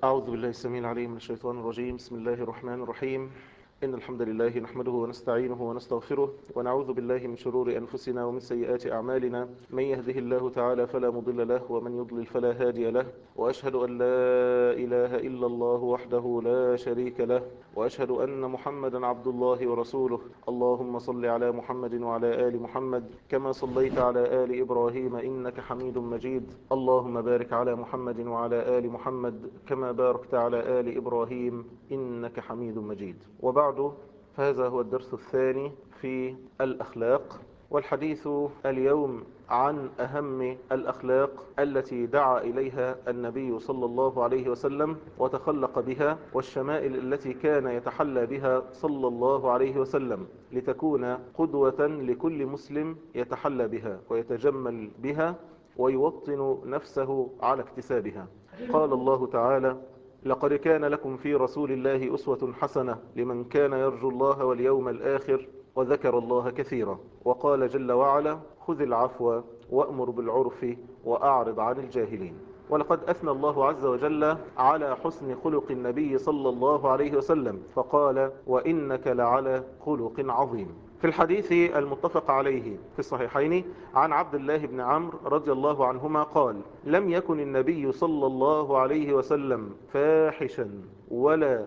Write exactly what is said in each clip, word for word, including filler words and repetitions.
أعوذ بالله السميع العليم من الشيطان الرجيم. بسم الله الرحمن الرحيم. إن الحمد لله نحمده ونستعينه ونستغفره ونعوذ بالله من شرور أنفسنا ومن سيئات أعمالنا. من يهده الله تعالى فلا مضل له ومن يضلل فلا هادي له، وأشهد أن لا إله إلا الله وحده لا شريك له، وأشهد أن محمدا عبد الله ورسوله. اللهم صل على محمد وعلى آل محمد كما صليت على آل إبراهيم إنك حميد مجيد. اللهم بارك على محمد وعلى آل محمد كما باركت على آل إبراهيم إنك حميد مجيد. وبعد، فهذا هو الدرس الثاني في الأخلاق، والحديث اليوم عن أهم الأخلاق التي دعا إليها النبي صلى الله عليه وسلم وتخلق بها، والشمائل التي كان يتحلى بها صلى الله عليه وسلم لتكون قدوة لكل مسلم يتحلى بها ويتجمل بها ويوطن نفسه على اكتسابها. قال الله تعالى: لقد كان لكم في رسول الله أسوة حسنة لمن كان يرجو الله واليوم الآخر وذكر الله كثيرا. وقال جل وعلا: خذ العفو وأمر بالعرف وأعرض عن الجاهلين. ولقد أثنى الله عز وجل على حسن خلق النبي صلى الله عليه وسلم فقال: وإنك لعلى خلق عظيم. في الحديث المتفق عليه في الصحيحين عن عبد الله بن عمرو رضي الله عنهما قال: لم يكن النبي صلى الله عليه وسلم فاحشا ولا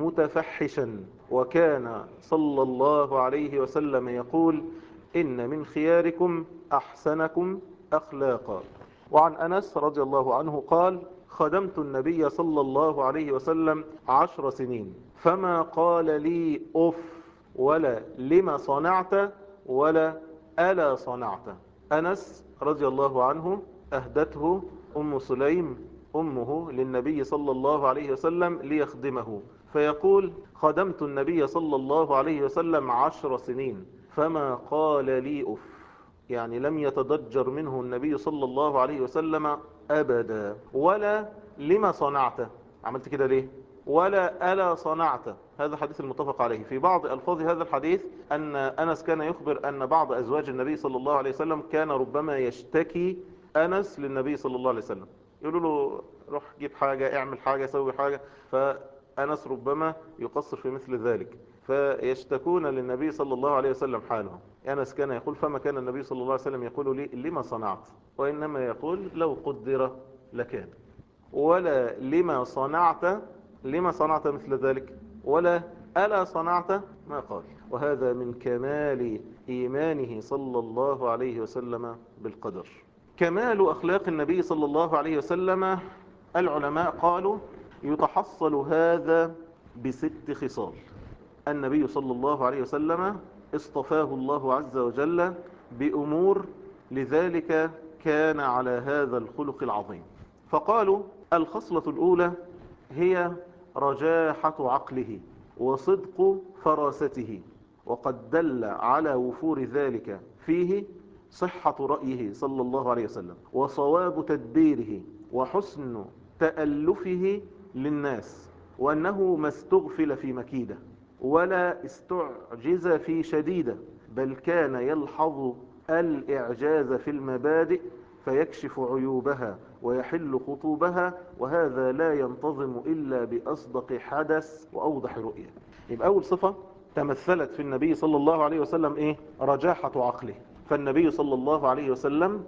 متفحشا، وكان صلى الله عليه وسلم يقول: إن من خياركم أحسنكم أخلاقا. وعن أنس رضي الله عنه قال: خدمت النبي صلى الله عليه وسلم عشر سنين فما قال لي أف ولا لما صنعت ولا ألا صنعت. أنس رضي الله عنه أهدته أم سليم أمه للنبي صلى الله عليه وسلم ليخدمه، فيقول: خدمت النبي صلى الله عليه وسلم عشر سنين فما قال لي أف، يعني لم يتضجر منه النبي صلى الله عليه وسلم أبدا، ولا لما صنعت، عملت كده ليه، ولا ألا صنعت. هذا حديث المتفق عليه. في بعض ألفاظ هذا الحديث أن أنس كان يخبر أن بعض أزواج النبي صلى الله عليه وسلم كان ربما يشتكي أنس للنبي صلى الله عليه وسلم، يقولوا له روح جيب حاجة، اعمل حاجة، سوي حاجة، فأنس ربما يقصر في مثل ذلك، فيشتكون للنبي صلى الله عليه وسلم حالهم. أنس كان يقول: فما كان النبي صلى الله عليه وسلم يقول لي لما صنعت، وإنما يقول: لو قدر لكان. ولا لما صنعت، لما صنعت مثل ذلك، ولا ألا صنعت ما قال. وهذا من كمال إيمانه صلى الله عليه وسلم بالقدر. كمال أخلاق النبي صلى الله عليه وسلم، العلماء قالوا يتحصل هذا بست خصال. النبي صلى الله عليه وسلم اصطفاه الله عز وجل بأمور، لذلك كان على هذا الخلق العظيم. فقالوا: الخصلة الأولى هي رجاحة عقله وصدق فراسته، وقد دل على وفور ذلك فيه صحة رأيه صلى الله عليه وسلم وصواب تدبيره وحسن تألفه للناس، وأنه ما استغفل في مكيدة ولا استعجز في شديدة، بل كان يلحظ الإعجاز في المبادئ فيكشف عيوبها ويحل خطوبها، وهذا لا ينتظم إلا بأصدق حدث وأوضح رؤية. يبقى أول صفة تمثلت في النبي صلى الله عليه وسلم إيه؟ رجاحة عقله. فالنبي صلى الله عليه وسلم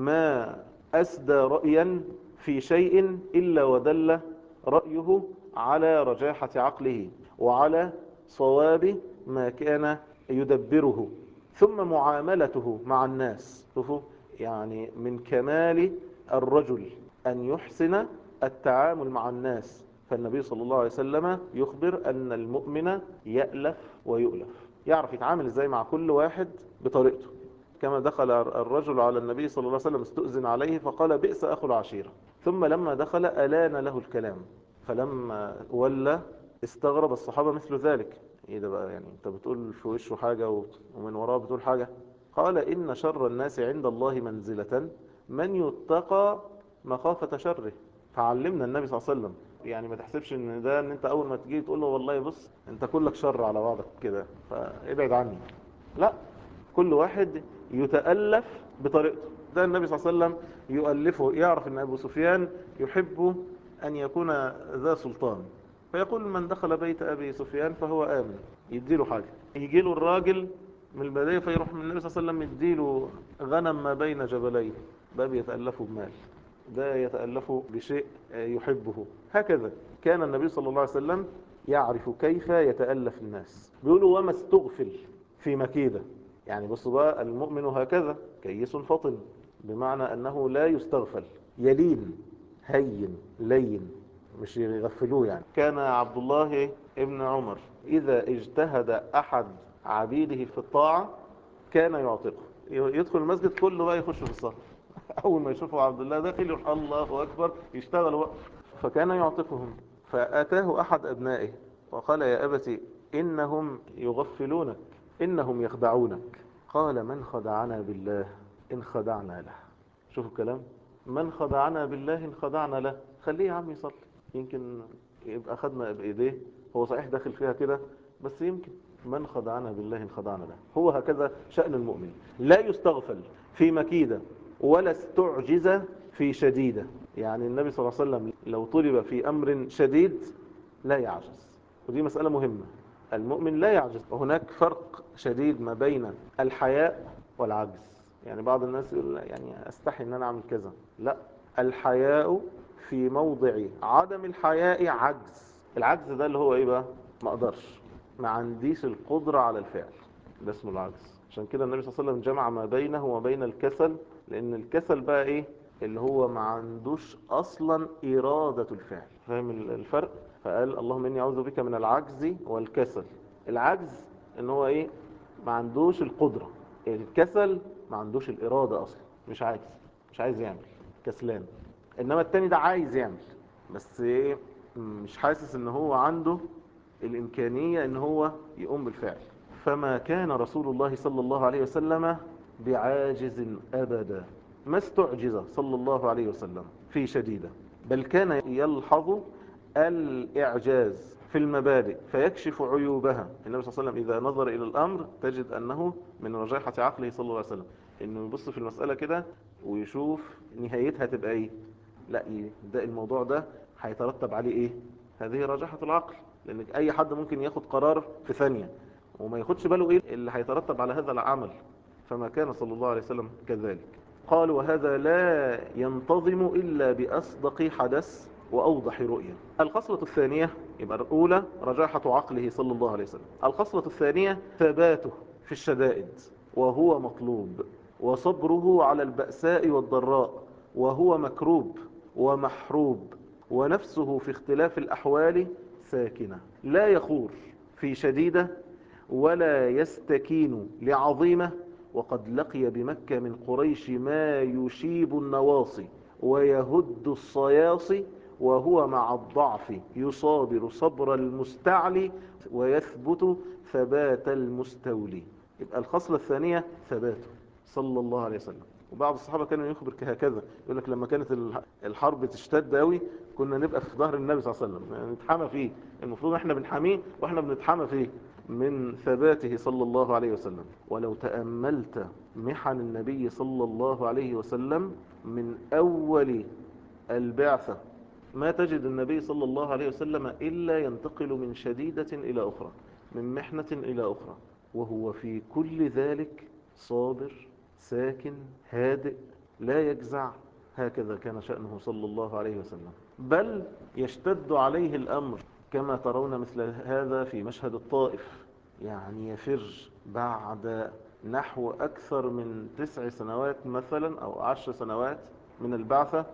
ما أسدى رأيا في شيء إلا ودل رأيه على رجاحة عقله وعلى صواب ما كان يدبره. ثم معاملته مع الناس، شوفوا يعني من كمال الرجل أن يحسن التعامل مع الناس. فالنبي صلى الله عليه وسلم يخبر أن المؤمن يألف ويؤلف، يعرف يتعامل ازاي مع كل واحد بطريقته. كما دخل الرجل على النبي صلى الله عليه وسلم استؤذن عليه فقال: بئس أخو العشيرة. ثم لما دخل ألان له الكلام، فلما ولى استغرب الصحابة مثل ذلك. ايه ده بقى، يعني انت بتقول في وشه حاجة ومن وراه بتقول حاجة؟ قال: إن شر الناس عند الله منزلة من يتقى مخافة شره. فعلمنا النبي صلى الله عليه وسلم، يعني ما تحسبش ان ده ان انت اول ما تجي تقول له والله بص انت كلك شر على بعضك كده فابعد عني، لا، كل واحد يتألف بطريقته. ده النبي صلى الله عليه وسلم يؤلفه، يعرف ان ابو سفيان يحب أن يكون ذا سلطان، فيقول من دخل بيت أبي سفيان فهو آمن، يديله حاجة. يجي له الراجل من البداية فيروح من النبي صلى الله عليه وسلم يديله غنم ما بين جبلين، باب يتألفه بمال، ده يتألفه بشيء يحبه. هكذا كان النبي صلى الله عليه وسلم يعرف كيف يتألف الناس. بيقولوا وما استغفل في مكيدة، يعني بصوا بقى، المؤمن هكذا كيس فطن، بمعنى أنه لا يستغفل، يلين هين لين، مش يغفلوه. يعني كان عبد الله ابن عمر إذا اجتهد أحد عبيده في الطاعة كان يعتقه، يدخل المسجد كله بقى يخش في الصلاة أول ما يشوفوا عبد الله داخل يقول الله أكبر، يشتغلوا بقى. فكان يعتقهم. فأتاه أحد أبنائه وقال يا أبت إنهم يغفلونك، إنهم يخدعونك. قال من خدعنا بالله إن خدعنا له. شوفوا الكلام، من خدعنا بالله إن خدعنا له. خليه يا عم يصلي، يمكن يبقى خدنا بإيديه، هو صحيح داخل فيها كده بس يمكن. من خدعنا بالله إن خدعنا له. هو هكذا شأن المؤمن، لا يستغفل في مكيدة ولا استعجز في شديدة. يعني النبي صلى الله عليه وسلم لو طلب في أمر شديد لا يعجز، ودي مسألة مهمة. المؤمن لا يعجز. وهناك فرق شديد ما بين الحياء والعجز. يعني بعض الناس يقول لا، يعني أستحي أن أنا أعمل كذا. لا، الحياء في موضع عدم الحياء عجز. العجز ده اللي هو إيه بقى؟ ما أقدرش، ما عنديش القدرة على الفعل، ده اسمه العجز. عشان كده النبي صلى الله عليه وسلم جمع ما بينه وبين الكسل، لأن الكسل بقى إيه؟ اللي هو ما عندوش أصلا إرادة الفعل. فاهم الفرق؟ فقال اللهم إني أعوذ بك من العجز والكسل. العجز إن هو إيه؟ ما عندوش القدرة. الكسل ما عندوش الإرادة أصلا، مش عايز، مش عايز يعمل، كسلان. إنما التاني ده عايز يعمل بس إيه؟ مش حاسس إن هو عنده الإمكانية إن هو يقوم بالفعل. فما كان رسول الله صلى الله عليه وسلم بعاجز أبدا، ما استعجز صلى الله عليه وسلم في شديدة، بل كان يلحظ الإعجاز في المبادئ فيكشف عيوبها. النبي صلى الله عليه وسلم إذا نظر إلى الأمر تجد أنه من رجاحة عقله صلى الله عليه وسلم إنه يبص في المسألة كده ويشوف نهايتها تبقى إيه. لا، ده الموضوع ده هيترتب عليه إيه. هذه رجاحة العقل، لأن أي حد ممكن ياخد قرار في ثانية وما ياخدش باله إيه اللي هيترتب على هذا العمل. فما كان صلى الله عليه وسلم كذلك. قال وهذا لا ينتظم إلا بأصدق حدث وأوضح رؤية. الخصلة الثانية، يبقى الأولى رجاحة عقله صلى الله عليه وسلم. الخصلة الثانية ثباته في الشدائد وهو مطلوب، وصبره على البأساء والضراء وهو مكروب ومحروب، ونفسه في اختلاف الأحوال ساكنة، لا يخور في شديدة ولا يستكين لعظيمة. وقد لقي بمكة من قريش ما يشيب النواصي ويهد الصياصي، وهو مع الضعف يصابر صبر المستعلي ويثبت ثبات المستولي. يبقى الخصلة الثانية ثباته صلى الله عليه وسلم. وبعض الصحابة كانوا يخبر كهكذا، يقول لك لما كانت الحرب تشتد قوي كنا نبقى في ظهر النبي صلى الله عليه وسلم، يعني نتحمى فيه، المفروض احنا بنحميه واحنا بنتحمى فيه من ثباته صلى الله عليه وسلم. ولو تأملت محن النبي صلى الله عليه وسلم من أول البعثة ما تجد النبي صلى الله عليه وسلم إلا ينتقل من شديدة إلى أخرى، من محنة إلى أخرى، وهو في كل ذلك صابر ساكن هادئ لا يجزع. هكذا كان شأنه صلى الله عليه وسلم. بل يشتد عليه الأمر كما ترون مثل هذا في مشهد الطائف، يعني يفر بعد نحو أكثر من تسع سنوات مثلا أو عشر سنوات من البعثة،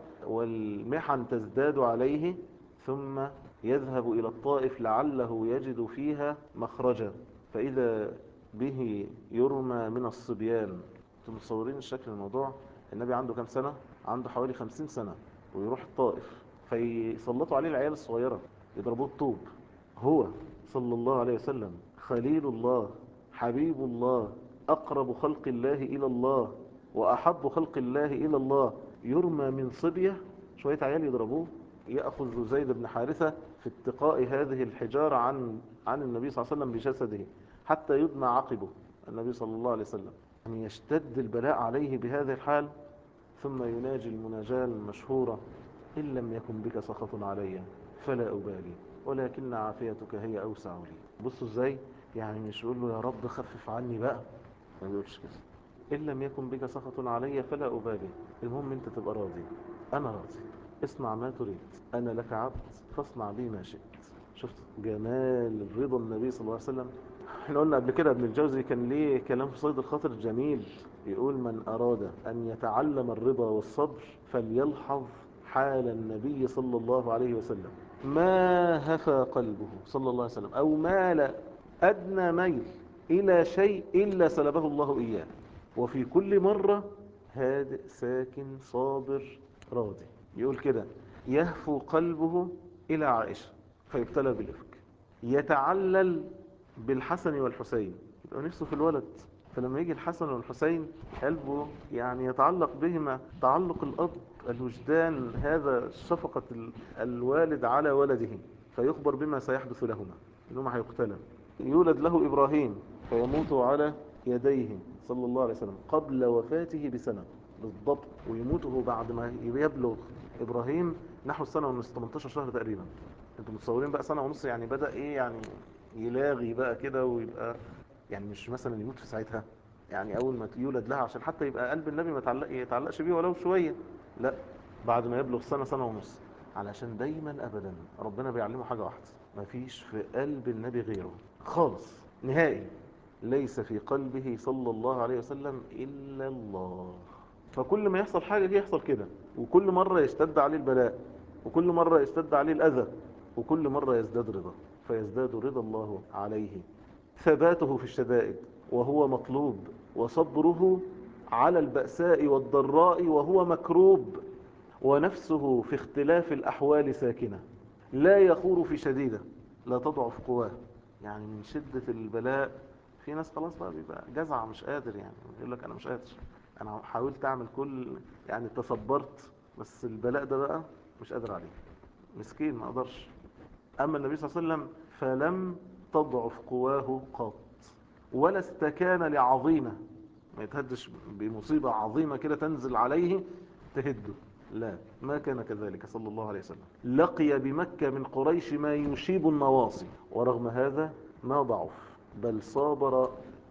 والمحن تزداد عليه، ثم يذهب إلى الطائف لعله يجد فيها مخرجا، فإذا به يرمى من الصبيان. انتم متصورين الشكل الموضوع؟ النبي عنده كم سنة؟ عنده حوالي خمسين سنة، ويروح الطائف فيسلطوا عليه العيال الصغيرة يضربوه الطوب. هو صلى الله عليه وسلم خليل الله حبيب الله أقرب خلق الله إلى الله وأحب خلق الله إلى الله، يرمى من صبية، شوية عيال يضربوه. يأخذ زيد بن حارثة في اتقاء هذه الحجارة عن عن النبي صلى الله عليه وسلم بجسده حتى يدمى عقبه النبي صلى الله عليه وسلم. يعني يشتد البلاء عليه بهذه الحال، ثم يناجي المناجاة المشهورة إن لم يكن بك سخط علي فلا أبالي، ولكن عافيتك هي أوسع لي. بصوا إزاي، يعني مش يقول له يا رب خفف عني بقى، ما بيقولش كده. إن لم يكن بك سخط علي فلا أبالي، المهم أنت تبقى راضي، أنا راضي، اصنع ما تريد، أنا لك عبد فاصنع بي ما شئت. شفت جمال رضا النبي صلى الله عليه وسلم. احنا قلنا قبل كده ابن الجوزي كان ليه كلام في صيد الخاطر جميل، يقول من أراد أن يتعلم الرضا والصبر فليلحظ حال النبي صلى الله عليه وسلم، ما هفى قلبه صلى الله عليه وسلم أو مال أدنى ميل إلى شيء إلا سلبه الله إياه، وفي كل مرة هادئ ساكن صابر راضي. يقول كده يهفو قلبه إلى عائشة فيبتلى بالإفك، يتعلل بالحسن والحسين، يبقى نفسه في الولد، فلما يجي الحسن والحسين قلبه يعني يتعلق بهما تعلق الأب الوجدان، هذا شفقة الوالد على ولده، فيخبر بما سيحدث لهما إنهما هيقتلا. يولد له إبراهيم فيموت على يديه صلى الله عليه وسلم قبل وفاته بسنة بالضبط، ويموته بعد ما يبلغ إبراهيم نحو السنة ونص، تمنتاشر شهر تقريبا. انتوا متصورين بقى سنة ونص يعني بدأ ايه يعني يلاغي بقى كده ويبقى، يعني مش مثلا يموت في ساعتها، يعني اول ما يولد لها عشان حتى يبقى قلب النبي ما يتعلق يتعلقش بيه ولو شوية، لا بعد ما يبلغ سنة سنة ونص، علشان دايما ابدا ربنا بيعلمه حاجة واحدة، ما فيش في قلب النبي غيره خالص نهائي، ليس في قلبه صلى الله عليه وسلم إلا الله. فكل ما يحصل حاجة يحصل كده، وكل مرة يشتد عليه البلاء، وكل مرة يشتد عليه الأذى، وكل مرة يزداد رضا، فيزداد رضا الله عليه. ثباته في الشدائد وهو مطلوب، وصبره على البأساء والضراء وهو مكروب، ونفسه في اختلاف الأحوال ساكنة، لا يخور في شديدة، لا تضعف قواه. يعني من شدة البلاء في ناس خلاص بقى بيبقى جزع مش قادر، يعني يقول لك أنا مش قادر، أنا حاولت أعمل كل، يعني تصبرت، بس البلاء ده بقى مش قادر عليه، مسكين ما قدرش. أما النبي صلى الله عليه وسلم فلم تضعف قواه قط، ولا استكان لعظيمة، ما يتهدش بمصيبة عظيمة كده تنزل عليه تهده، لا ما كان كذلك صلى الله عليه وسلم. لقي بمكة من قريش ما يشيب النواصي، ورغم هذا ما ضعف، بل صابر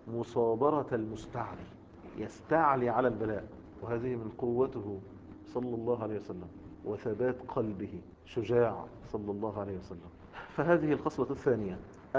مصابرة المستعلي، يستعلي على البلاء، وهذه من قوته صلى الله عليه وسلم وثبات قلبه، شجاع صلى الله عليه وسلم. فهذه الخصلة الثانية،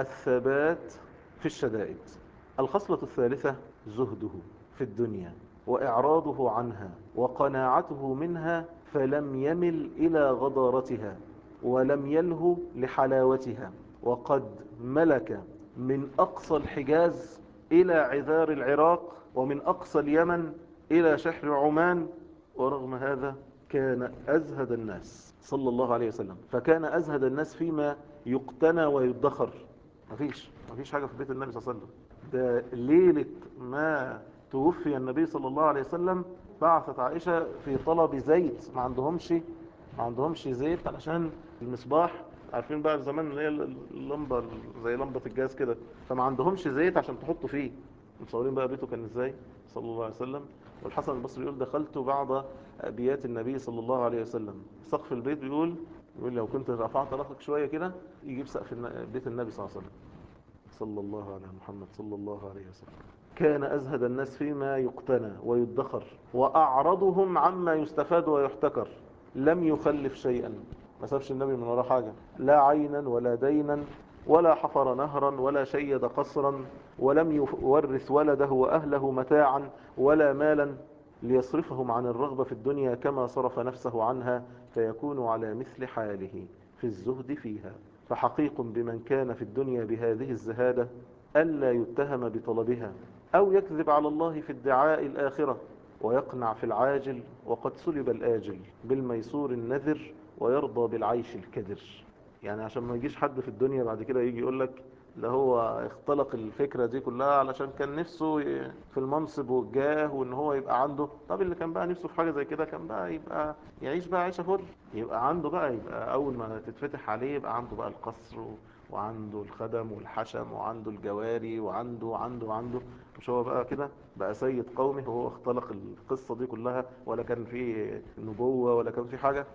الثبات في الشدائد. الخصلة الثالثة زهده في الدنيا وإعراضه عنها وقناعته منها، فلم يمل إلى غضارتها ولم يله لحلاوتها، وقد ملك من أقصى الحجاز إلى عذار العراق، ومن أقصى اليمن إلى شحر عمان، ورغم هذا كان أزهد الناس صلى الله عليه وسلم، فكان أزهد الناس فيما يقتنى ويدخر. مفيش مفيش حاجة في بيت النبي صلى الله عليه وسلم. ده ليلة ما توفي النبي صلى الله عليه وسلم بعثت عائشة في طلب زيت، ما عندهمش ما عندهمش زيت علشان المصباح، عارفين بقى زمان اللي هي اللمبة زي لمبة الجاز كده، فما عندهمش زيت عشان تحطوا فيه. متصورين بقى بيته كان ازاي صلى الله عليه وسلم. والحسن البصري يقول دخلت بعض أبيات النبي صلى الله عليه وسلم، سقف البيت بيقول يقول لو كنت رفعت راسك شوية كده يجيب سقف بيت النبي صلى الله عليه وسلم، صلى الله على محمد صلى الله عليه وسلم. كان أزهد الناس فيما يقتنى ويدخر، وأعرضهم عما يستفاد ويحتكر، لم يخلف شيئا، ما سابش النبي من وراء حاجة، لا عينا ولا دينا ولا حفر نهرا ولا شيد قصرا، ولم يورث ولده وأهله متاعا ولا مالا ليصرفهم عن الرغبة في الدنيا كما صرف نفسه عنها، فيكون على مثل حاله في الزهد فيها. فحقيق بمن كان في الدنيا بهذه الزهادة ألا يتهم بطلبها أو يكذب على الله في ادعاء الآخرة، ويقنع في العاجل وقد سلب الآجل بالميسور النذر، ويرضى بالعيش الكدر. يعني عشان ما يجيش حد في الدنيا بعد كده يجي يقول لك ده هو اختلق الفكرة دي كلها علشان كان نفسه ي- في المنصب والجاه وان هو يبقى عنده، طب اللي كان بقى نفسه في حاجة زي كده كان بقى يبقى يعيش بقى عيشة حر، يبقى عنده بقى، يبقى اول ما تتفتح عليه يبقى عنده بقى القصر و- وعنده الخدم والحشم وعنده الجواري وعنده وعنده وعنده مش هو بقى كده بقى سيد قومه وهو اختلق القصة دي كلها، ولا كان فيه نبوة ولا كان فيه حاجة،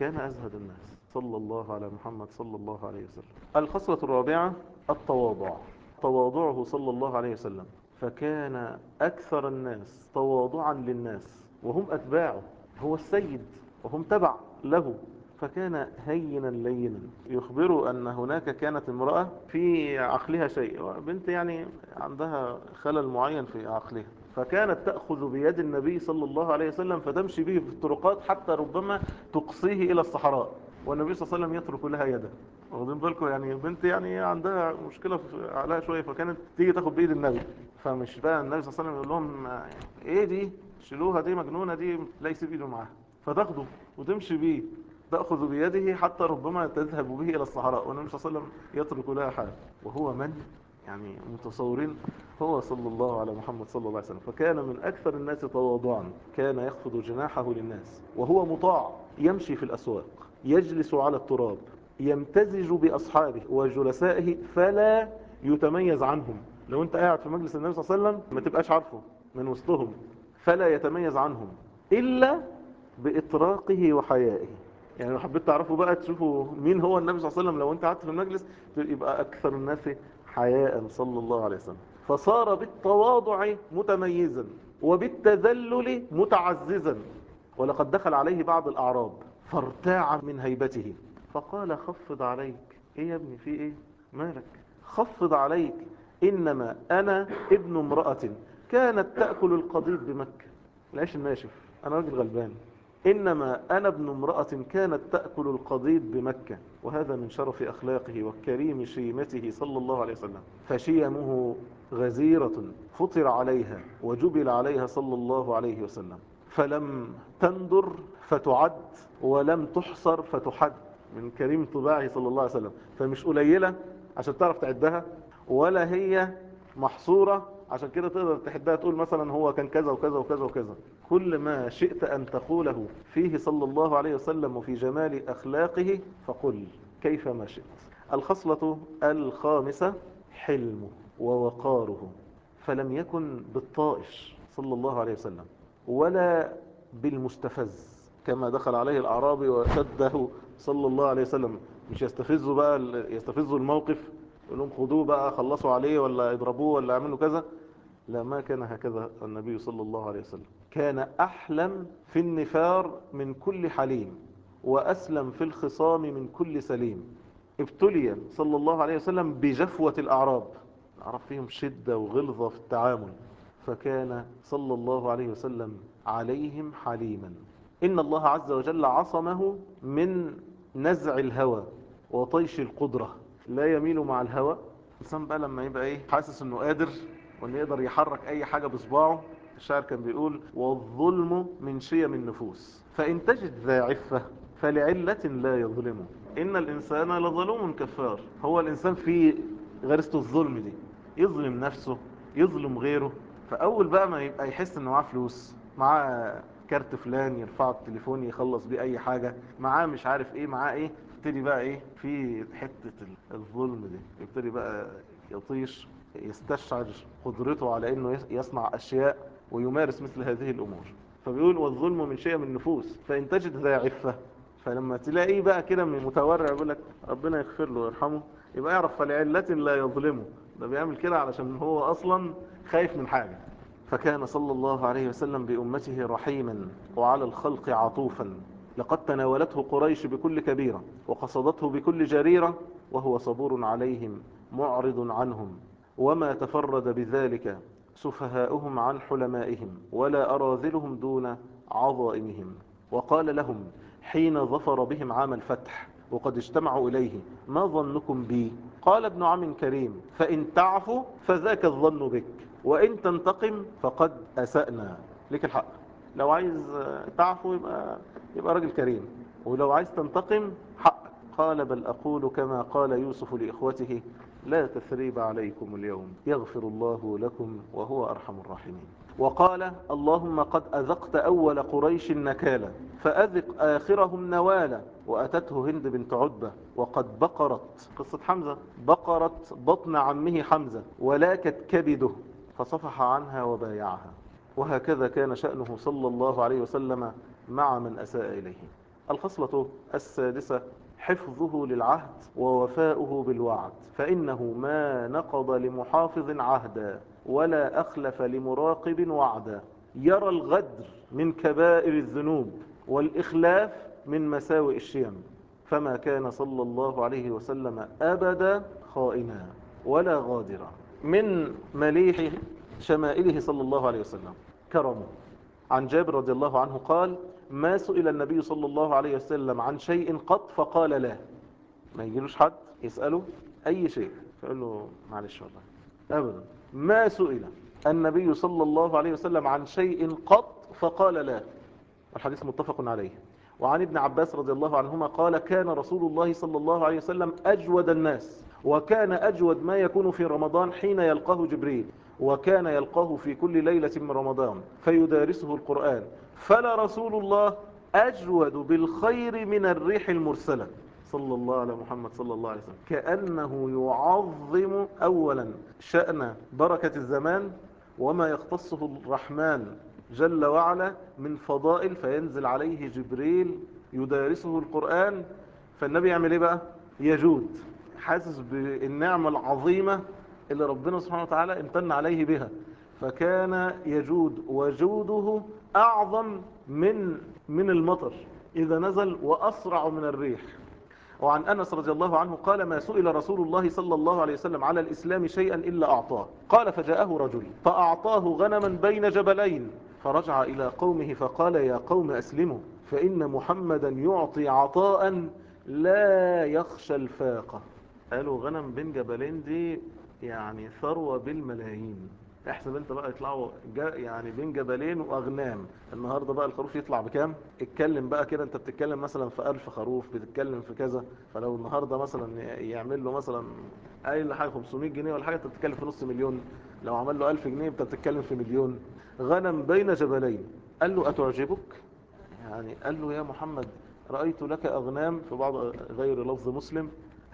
كان أزهد الناس صلى الله على محمد صلى الله عليه وسلم. الخصلة الرابعة التواضع، تواضعه صلى الله عليه وسلم، فكان أكثر الناس تواضعا للناس وهم أتباعه، هو السيد وهم تبع له، فكان هينا لينا. يخبر أن هناك كانت امرأة في عقلها شيء، بنت يعني عندها خلل معين في عقلها، فكانت تأخذ بيد النبي صلى الله عليه وسلم فتمشي به في الطرقات حتى ربما تقصيه إلى الصحراء، والنبي صلى الله عليه وسلم يترك لها يده. واخدين بالكم؟ يعني بنت يعني عندها مشكلة في عقلها شوية، فكانت تيجي تاخد بإيد النبي، فمش بقى النبي صلى الله عليه وسلم يقول لهم ايه دي، شيلوها دي مجنونة دي، لا يسيب ايده معاها، فتاخده وتمشي بيه، تأخذ بيده حتى ربما تذهب به إلى الصحراء، والنبي صلى الله عليه وسلم يترك لها حال. وهو من يعني متصورين هو صلى الله على محمد صلى الله عليه وسلم. فكان من أكثر الناس تواضعا، كان يخفض جناحه للناس وهو مطاع، يمشي في الأسواق، يجلس على التراب، يمتزج بأصحابه وجلسائه فلا يتميز عنهم. لو انت قاعد في مجلس النبي صلى الله عليه وسلم ما تبقاش عارفه من وسطهم، فلا يتميز عنهم إلا بإطراقه وحيائه. يعني لو حبيت تعرفوا بقى تشوفوا مين هو النبي صلى الله عليه وسلم، لو انت قعدت في المجلس يبقى أكثر الناس حياء صلى الله عليه وسلم. فصار بالتواضع متميزا وبالتذلل متعززا. ولقد دخل عليه بعض الأعراب فارتاع من هيبته فقال خفض عليك. ايه يا ابني، في ايه مالك؟ خفض عليك، إنما أنا ابن امرأة كانت تأكل القضيب بمكة، العيش الناشف، أنا راجل غلبان، إنما أنا ابن امرأة كانت تأكل القضيب بمكة. وهذا من شرف أخلاقه وكريم شيمته صلى الله عليه وسلم. فشيمه غزيرة فطر عليها وجبل عليها صلى الله عليه وسلم، فلم تندر فتعد ولم تحصر فتحد، من كريم طباعه صلى الله عليه وسلم. فمش قليلة عشان تعرف تعدها، ولا هي محصورة عشان كده تقدر تحدها تقول مثلا هو كان كذا وكذا وكذا وكذا. كل ما شئت أن تقوله فيه صلى الله عليه وسلم وفي جمال أخلاقه فقل كيفما شئت. الخصلة الخامسة حلمه ووقاره، فلم يكن بالطائش صلى الله عليه وسلم ولا بالمستفز كما دخل عليه الأعرابي وشده صلى الله عليه وسلم. مش يستفزوا بقى، يستفزوا الموقف يقول لهم خذوه بقى خلصوا عليه ولا اضربوه ولا اعملوا كذا. لا، ما كان هكذا النبي صلى الله عليه وسلم. كان أحلم في النفار من كل حليم، وأسلم في الخصام من كل سليم. ابتلي صلى الله عليه وسلم بجفوة الأعراب، الأعراب فيهم شدة وغلظة في التعامل، فكان صلى الله عليه وسلم عليهم حليما. إن الله عز وجل عصمه من نزع الهوى وطيش القدرة، لا يميل مع الهوى. الإنسان بقى لما يبقى إيه حاسس إنه قادر وإنه يقدر يحرك أي حاجة بصباعه، الشاعر كان بيقول والظلم من شيم النفوس فإن تجد ذا عفة فلعلة لا يظلمه. إن الإنسان لظلوم كفار. هو الإنسان في غريزته الظلم دي، يظلم نفسه يظلم غيره. فأول بقى ما يبقى يحس إنه معاه فلوس، معاه كارت فلان يرفعه التليفون يخلص بيه أي حاجة، معاه مش عارف إيه، معاه إيه، يبتدي بقى إيه في حتة الظلم دي، يبتدي بقى يطيش، يستشعر قدرته على انه يصنع اشياء ويمارس مثل هذه الامور. فبيقول والظلم من شيء من النفوس فان تجد ذا عفة. فلما تلاقيه بقى كده من متورع يقول لك ربنا يغفر له ويرحمه، يبقى يعرف فلعلة لا يظلمه، ده بيعمل كده علشان هو اصلا خايف من حاجة. فكان صلى الله عليه وسلم بأمته رحيما وعلى الخلق عطوفا. لقد تناولته قريش بكل كبيرة وقصدته بكل جريرة وهو صبور عليهم معرض عنهم، وما تفرد بذلك سفهاؤهم عن حلمائهم ولا أراذلهم دون عظائمهم. وقال لهم حين ظفر بهم عام الفتح وقد اجتمعوا إليه ما ظنكم بي؟ قال ابن عم كريم فإن تعفو فذاك الظن بك، وإن تنتقم فقد أسأنا. لك الحق، لو عايز تعفو يبقى, يبقى راجل كريم، ولو عايز تنتقم حق. قال بل أقول كما قال يوسف لإخوته لا تثريب عليكم اليوم يغفر الله لكم وهو أرحم الراحمين. وقال اللهم قد أذقت أول قريش نكالا فأذق آخرهم نوالا. وأتته هند بنت عتبة وقد بقرت، قصة حمزة، بقرت بطن عمه حمزة ولاكت كبده فصفح عنها وبايعها. وهكذا كان شأنه صلى الله عليه وسلم مع من أساء إليه. الخصلة السادسة حفظه للعهد ووفاؤه بالوعد، فإنه ما نقض لمحافظ عهدا ولا أخلف لمراقب وعدا. يرى الغدر من كبائر الذنوب والإخلاف من مساوئ الشيم، فما كان صلى الله عليه وسلم أبدا خائنا ولا غادرا. من مليح شمائله صلى الله عليه وسلم كرمه. عن جابر رضي الله عنه قال: ما سئل النبي صلى الله عليه وسلم عن شيء قط فقال لا. ما يجيلوش حد يسأله أي شيء فيقول له معلش والله، أبدا. ما سئل النبي صلى الله عليه وسلم عن شيء قط فقال لا، والحديث متفق عليه. وعن ابن عباس رضي الله عنهما قال: كان رسول الله صلى الله عليه وسلم أجود الناس، وكان أجود ما يكون في رمضان حين يلقاه جبريل، وكان يلقاه في كل ليلة من رمضان فيدارسه القرآن، فلا رسول الله أجود بالخير من الريح المرسلة. صلى الله على محمد صلى الله عليه وسلم. كأنه يعظم أولا شأن بركة الزمان وما يختصه الرحمن جل وعلا من فضائل، فينزل عليه جبريل يدارسه القرآن، فالنبي يعمل ايه بقى؟ يجود، حاسس بالنعمة العظيمة اللي ربنا سبحانه وتعالى امتن عليه بها، فكان يجود، وجوده أعظم من من المطر إذا نزل وأسرع من الريح. وعن أنس رضي الله عنه قال: ما سئل رسول الله صلى الله عليه وسلم على الإسلام شيئا إلا أعطاه. قال: فجاءه رجل فأعطاه غنما بين جبلين، فرجع إلى قومه فقال: يا قوم أسلموا، فإن محمدا يعطي عطاء لا يخشى الفاقة. قالوا غنم بين جبلين دي يعني ثروة بالملايين. احسب انت بقى يطلعوا يعني بين جبلين واغنام. النهاردة بقى الخروف يطلع بكام؟ اتكلم بقى كده، انت بتتكلم مثلا في الف خروف، بتتكلم في كذا. فلو النهاردة مثلا يعمل له مثلا اي حاجة خمسمائة جنيه ولا حاجة، انت بتتكلم في نص مليون. لو عمل له الف جنيه انت بتتكلم في مليون. غنم بين جبلين. قال له: اتعجبك؟ يعني قال له: يا محمد، رأيت لك أغنام، في بعض غير لفظ مسلم،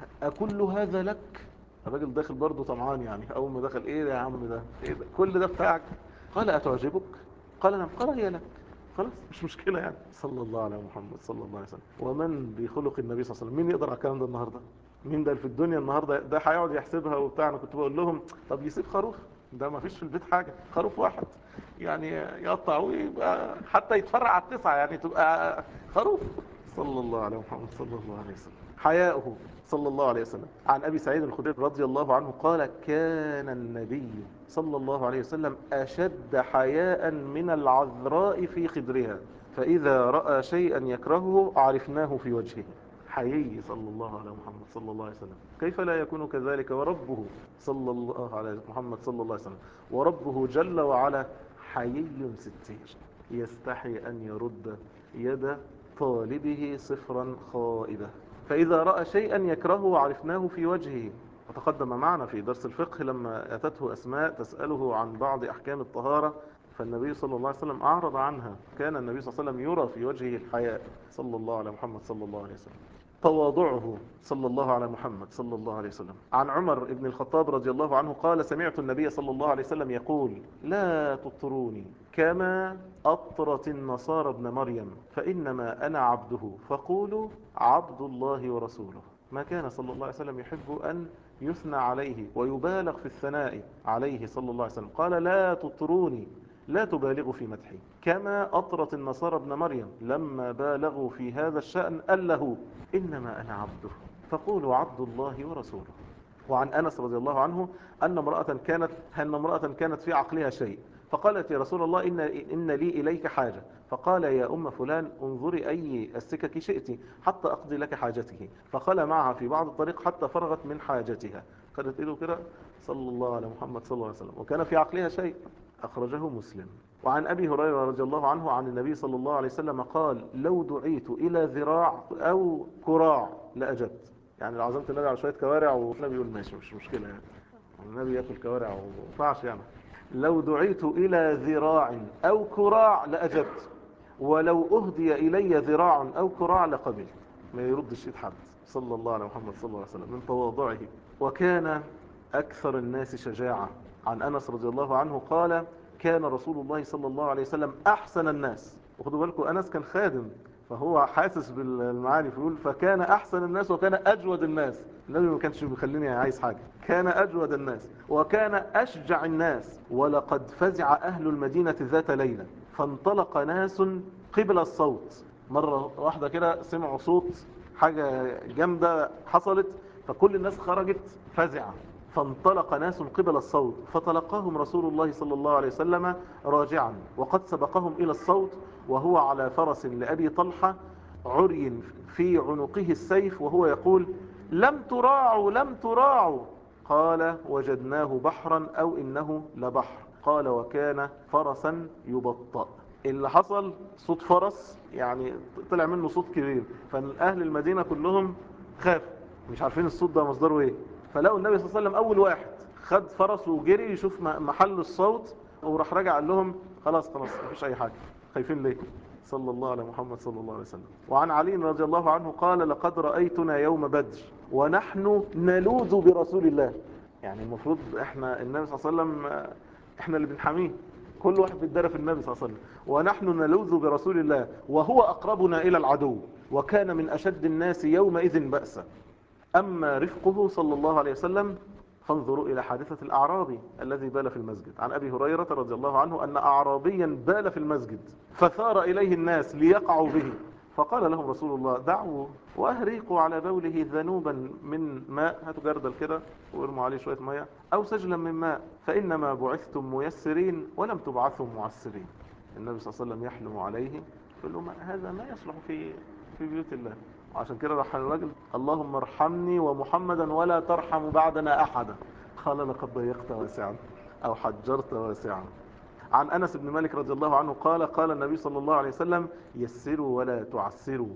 أكل هذا لك؟ الراجل داخل برضه طمعان، يعني أول ما دخل: إيه ده يا عم، ده إيه ده؟ كل ده بتاعك؟ قال: أتعجبك؟ قال: نعم. قال: هي لك. خلاص مش مشكلة يعني. صلى الله على محمد صلى الله عليه وسلم. ومن بخلق النبي صلى الله عليه وسلم مين يقدر على الكلام ده النهاردة؟ مين ده في الدنيا النهاردة ده هيقعد يحسبها وبتاع؟ أنا كنت بقول لهم: طب يسيب خروف، ده ما فيش في البيت حاجة، خروف واحد يعني يقطع ويبقى حتى يتفرع على التسعة، يعني تبقى خروف. صلى الله على محمد صلى الله عليه وسلم. حياؤه صلى الله عليه وسلم. عن أبي سعيد الخدري رضي الله عنه قال: كان النبي صلى الله عليه وسلم أشد حياء من العذراء في خدرها، فإذا رأى شيئا يكرهه عرفناه في وجهه. حيي صلى الله على محمد صلى الله عليه وسلم. كيف لا يكون كذلك وربه صلى الله على محمد صلى الله عليه وسلم؟ وربه جل وعلا حيي ستير، يستحي أن يرد يد طالبه صفرا خائبة، فإذا رأى شيئا يكرهه عرفناه في وجهه. وتقدم معنا في درس الفقه لما أتته أسماء تسأله عن بعض أحكام الطهارة، فالنبي صلى الله عليه وسلم أعرض عنها. كان النبي صلى الله عليه وسلم يرى في وجهه الحياء صلى الله على محمد صلى الله عليه وسلم. تواضعه صلى الله على محمد صلى الله عليه وسلم. عن عمر بن الخطاب رضي الله عنه قال: سمعت النبي صلى الله عليه وسلم يقول: لا تطروني كما أطرت النصارى ابن مريم، فإنما أنا عبده فقولوا عبد الله ورسوله. ما كان صلى الله عليه وسلم يحب أن يثنى عليه ويبالغ في الثناء عليه صلى الله عليه وسلم. قال: لا تطروني، لا تبالغوا في مدحي، كما أطرت النصارى ابن مريم لما بالغوا في هذا الشأن قال له: إنما أنا عبده فقولوا عبد الله ورسوله. وعن أنس رضي الله عنه أن امرأة كانت أن امرأة كانت في عقلها شيء، فقالت: يا رسول الله، إن, إن لي إليك حاجة. فقال: يا أم فلان، انظري أي السكك شئت حتى أقضي لك حاجته. فقال معها في بعض الطريق حتى فرغت من حاجتها. خدت إيده كده صلى الله على محمد صلى الله عليه وسلم، وكان في عقلها شيء. أخرجه مسلم. وعن أبي هريرة رضي الله عنه عن النبي صلى الله عليه وسلم قال: لو دعيت إلى ذراع أو كراع لأجبت. يعني لو عزمت النبي على شوية كوارع والنبي يقول ماشي، مش مشكلة يعني، النبي يأكل كوارع وما ينفعش يعني. لو دعيت إلى ذراع أو كراع لأجبت، ولو أهدي إلي ذراع أو كراع لقبلت. ما يردش إيد حد صلى الله على محمد صلى الله عليه وسلم من تواضعه. وكان أكثر الناس شجاعة. عن أنس رضي الله عنه قال: كان رسول الله صلى الله عليه وسلم أحسن الناس. وخدوا بالكم أنس كان خادم فهو حاسس بالمعاني، فيقول فكان أحسن الناس وكان أجود الناس. النبي ما كانش بيخليني عايز حاجة، كان أجود الناس وكان أشجع الناس. ولقد فزع أهل المدينة ذات ليلة فانطلق ناس قبل الصوت. مرة واحدة كده سمعوا صوت حاجة جامدة حصلت، فكل الناس خرجت فزعة. فانطلق ناس قبل الصوت فتلقاهم رسول الله صلى الله عليه وسلم راجعا وقد سبقهم إلى الصوت وهو على فرس لأبي طلحة عري في عنقه السيف وهو يقول لم تراعوا لم تراعوا. قال وجدناه بحرا أو إنه لبحر. قال وكان فرسا يبطأ. اللي حصل صوت فرس، يعني طلع منه صوت كبير، فأهل المدينة كلهم خافوا مش عارفين الصوت ده مصدره ايه. فلقوا النبي صلى الله عليه وسلم أول واحد خد فرس وجري يشوف محل الصوت، وراح راجع قال لهم خلاص خلاص مفيش أي حاجة، خايفين ليه؟ صلى الله على محمد صلى الله عليه وسلم. وعن علي رضي الله عنه قال لقد رأيتنا يوم بدر ونحن نلوذ برسول الله. يعني المفروض احنا النبي صلى الله عليه وسلم احنا اللي بنحميه، كل واحد بيتدرى في النبي صلى الله عليه وسلم، ونحن نلوذ برسول الله وهو أقربنا إلى العدو وكان من أشد الناس يومئذ بأسا. أما رفقه صلى الله عليه وسلم فانظروا إلى حادثة الأعرابي الذي بال في المسجد. عن أبي هريرة رضي الله عنه أن أعرابيا بال في المسجد فثار إليه الناس ليقعوا به، فقال لهم رسول الله دعوا وأهريقوا على بوله ذنوبا من ماء، هاتوا جردل كده وارموا عليه شوية ماء أو سجلا من ماء فإنما بعثتم ميسرين ولم تبعثوا معسرين. النبي صلى الله عليه وسلم يحلم عليه يقول له هذا ما يصلح في في بيوت الله. وعشان كده راح الراجل اللهم ارحمني ومحمدا ولا ترحم بعدنا أحدا. قال لقد ضيقت واسعا أو حجرت واسعا. عن أنس بن مالك رضي الله عنه قال قال النبي صلى الله عليه وسلم يسروا ولا تعسروا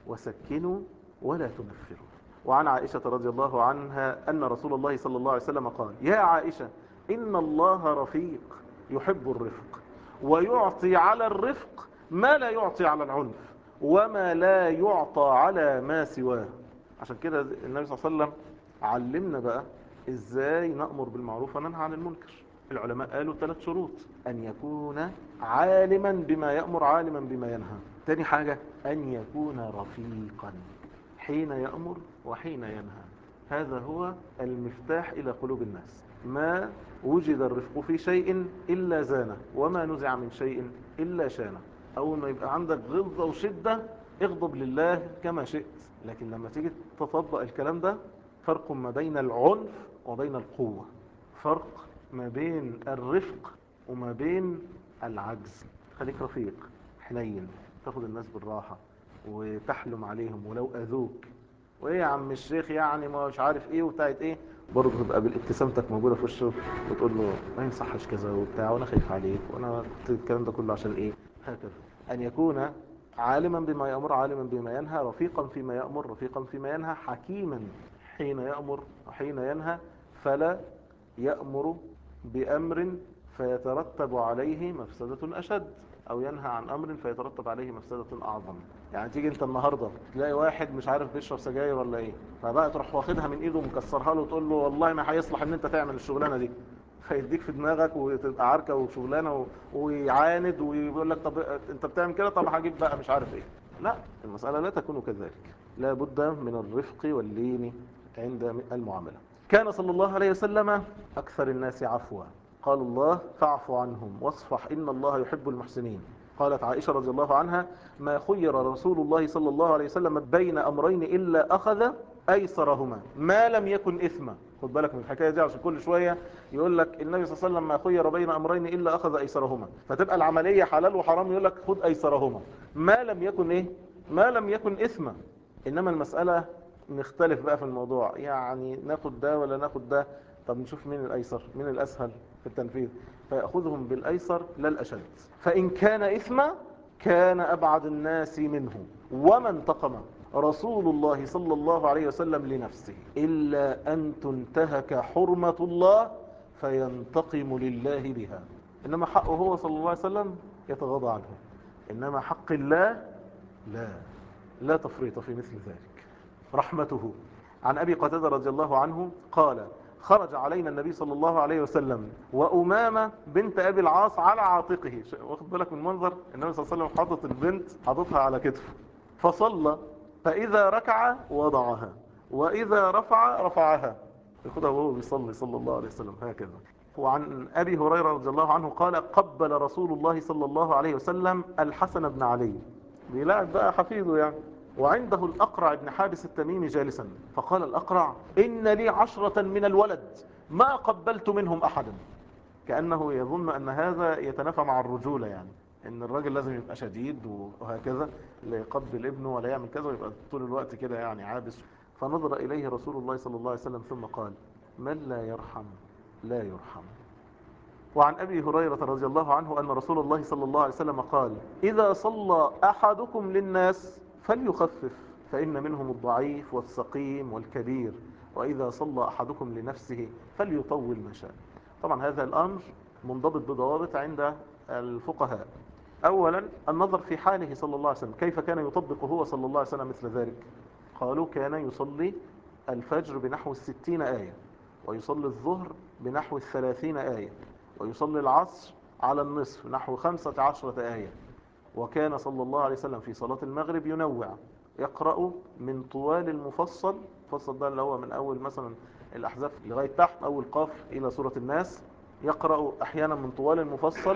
وسكنوا ولا تنفروا. وعن عائشة رضي الله عنها أن رسول الله صلى الله عليه وسلم قال يا عائشة إن الله رفيق يحب الرفق ويعطي على الرفق ما لا يعطي على العنف وما لا يعطى على ما سواه. عشان كده النبي صلى الله عليه وسلم علمنا بقى ازاي نأمر بالمعروف وننهى عن المنكر. العلماء قالوا ثلاث شروط: أن يكون عالما بما يأمر عالما بما ينهى. تاني حاجة أن يكون رفيقا حين يأمر وحين ينهى. هذا هو المفتاح إلى قلوب الناس. ما وجد الرفق في شيء إلا زانه وما نزع من شيء إلا شانه. أول ما يبقى عندك غلظة وشدة اغضب لله كما شئت، لكن لما تيجي تطبق الكلام ده فرق ما بين العنف وبين القوة، فرق ما بين الرفق وما بين العجز. خليك رفيق حنين، تاخد الناس بالراحة وتحلم عليهم ولو أذوك. وايه يا عم الشيخ يعني ما مش عارف ايه وبتاعت ايه، برضه تبقى بالابتسامتك موجودة في وشه وتقول له ما ينصحش كذا وبتاع وانا خايف عليك وانا الكلام ده كله عشان ايه. هكذا ان يكون عالما بما يأمر عالما بما ينهى، رفيقا فيما يأمر رفيقا فيما ينهى، حكيما حين يأمر وحين ينهى، فلا يأمر بأمر فيترتب عليه مفسدة أشد أو ينهى عن أمر فيترتب عليه مفسدة أعظم. يعني تيجي أنت النهاردة تلاقي واحد مش عارف بيشرب سجاير ولا إيه، فبقى تروح واخدها من إيده ومكسرها له وتقول له والله ما هيصلح إن أنت تعمل الشغلانة دي، فيديك في دماغك وتبقى عركة وشغلانة و... ويعاند ويقول لك طب أنت بتعمل كده، طب هجيب بقى مش عارف إيه. لا، المسألة لا تكون كذلك، لا بد من الرفق واللين عند المعاملة. كان صلى الله عليه وسلم أكثر الناس عفوا. قال الله فاعف عنهم واصفح إن الله يحب المحسنين. قالت عائشة رضي الله عنها ما خير رسول الله صلى الله عليه وسلم بين أمرين إلا أخذ أيسرهما ما لم يكن إثما. خد بالك من الحكاية دي عشان كل شوية يقول لك النبي صلى الله عليه وسلم ما خير بين أمرين إلا أخذ أيسرهما، فتبقى العملية حلال وحرام يقول لك خد أيسرهما ما لم يكن إيه، ما لم يكن إثما. إنما المسألة نختلف بقى في الموضوع، يعني ناخد ده ولا ناخد ده، طب نشوف مين الأيسر مين الأسهل في التنفيذ، فيأخذهم بالأيسر لا الأشد. فإن كان إثما كان أبعد الناس منه وما انتقم رسول الله صلى الله عليه وسلم لنفسه إلا أن تنتهك حرمة الله فينتقم لله بها. إنما حقه هو صلى الله عليه وسلم يتغاضى عنه، إنما حق الله لا لا تفريط في مثل ذلك، رحمته. عن أبي قتادة رضي الله عنه قال خرج علينا النبي صلى الله عليه وسلم وأمامة بنت أبي العاص على عاتقه. واخد بالك من منظر النبي صلى الله عليه وسلم حاطط البنت حاططها على كتفه فصلى فإذا ركع وضعها وإذا رفع رفعها، ياخدها وهو بيصلي صلى الله عليه وسلم هكذا. وعن أبي هريرة رضي الله عنه قال قبل رسول الله صلى الله عليه وسلم الحسن بن علي، بيلاعب بقى حفيده يعني، وعنده الأقرع بن حابس التميمي جالسا، فقال الأقرع إن لي عشرة من الولد ما قبلت منهم أحدا، كأنه يظن أن هذا يتنافى مع الرجولة، يعني ان الراجل لازم يبقى شديد وهكذا، لا يقبل ابنه ولا يعمل كذا ويبقى طول الوقت كده يعني عابس. فنظر إليه رسول الله صلى الله عليه وسلم ثم قال من لا يرحم لا يرحم. وعن أبي هريرة رضي الله عنه أن رسول الله صلى الله عليه وسلم قال إذا صلى أحدكم للناس فليخفف فإن منهم الضعيف والسقيم والكبير، وإذا صلى أحدكم لنفسه فليطول ما شاء. طبعا هذا الأمر منضبط بضوابط عند الفقهاء. أولا النظر في حاله صلى الله عليه وسلم، كيف كان يطبق هو صلى الله عليه وسلم مثل ذلك؟ قالوا كان يصلي الفجر بنحو الستين آية، ويصلي الظهر بنحو الثلاثين آية، ويصلي العصر على النصف نحو خمسة عشرة آية. وكان صلى الله عليه وسلم في صلاة المغرب ينوع، يقرأ من طوال المفصل، المفصل ده اللي هو من أول مثلا الأحزاب لغاية تحت أول قاف إلى سورة الناس، يقرأ أحيانا من طوال المفصل،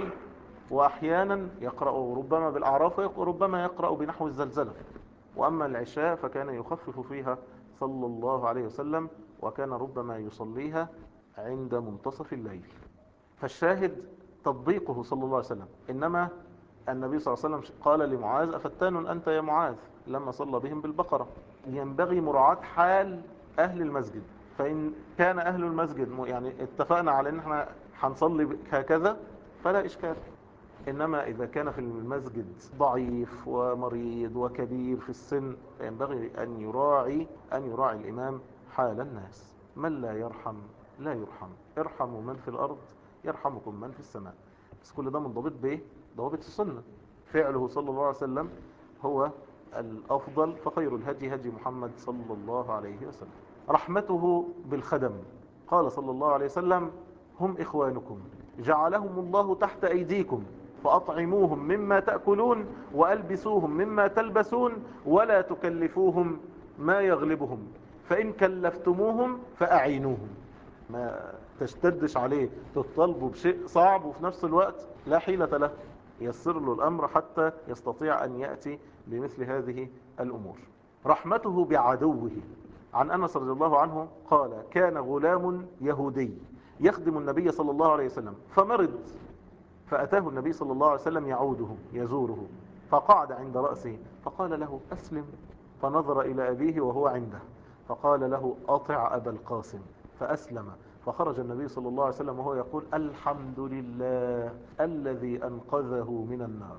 وأحيانا يقرأ ربما بالأعراف وربما يقرأ بنحو الزلزلة. وأما العشاء فكان يخفف فيها صلى الله عليه وسلم، وكان ربما يصليها عند منتصف الليل. فالشاهد تطبيقه صلى الله عليه وسلم. إنما النبي صلى الله عليه وسلم قال لمعاذ أفتان أنت يا معاذ لما صلى بهم بالبقرة. ينبغي مراعاة حال أهل المسجد، فإن كان أهل المسجد يعني اتفقنا على أن احنا هنصلي هكذا فلا إشكال. إنما إذا كان في المسجد ضعيف ومريض وكبير في السن فينبغي أن يراعي أن يراعي الإمام حال الناس. من لا يرحم لا يرحم، ارحموا من في الأرض يرحمكم من في السماء. بس كل ده منضبط بإيه؟ ضوابط السنة. فعله صلى الله عليه وسلم هو الأفضل، فخير الهدي هدي محمد صلى الله عليه وسلم. رحمته بالخدم، قال صلى الله عليه وسلم هم إخوانكم جعلهم الله تحت أيديكم فأطعموهم مما تأكلون وألبسوهم مما تلبسون ولا تكلفوهم ما يغلبهم، فإن كلفتموهم فأعينوهم. ما تشتدش عليه تطلبوا بشيء صعب وفي نفس الوقت لا حيلة له، يسر له الأمر حتى يستطيع أن يأتي بمثل هذه الأمور. رحمته بعدوه، عن أنس رضي الله عنه قال كان غلام يهودي يخدم النبي صلى الله عليه وسلم فمرض، فأتاه النبي صلى الله عليه وسلم يعوده يزوره، فقعد عند رأسه فقال له أسلم، فنظر إلى أبيه وهو عنده فقال له أطع أبا القاسم، فأسلم. فخرج النبي صلى الله عليه وسلم وهو يقول الحمد لله الذي أنقذه من النار.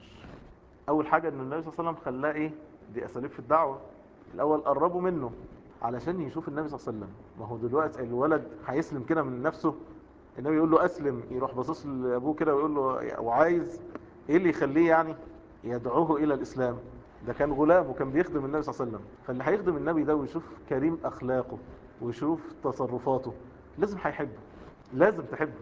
أول حاجة أن النبي صلى الله عليه وسلم خلاه إيه؟ دي أساليب في الدعوة. الأول قربوا منه علشان يشوف النبي صلى الله عليه وسلم. ما هو دلوقتي الولد هيسلم كده من نفسه؟ النبي يقول له أسلم، يروح باصص لأبوه كده ويقول له وعايز إيه اللي يخليه يعني يدعوه إلى الإسلام؟ ده كان غلام وكان بيخدم النبي صلى الله عليه وسلم. فاللي هيخدم النبي ده ويشوف كريم أخلاقه ويشوف تصرفاته لازم هيحبه، لازم تحبه.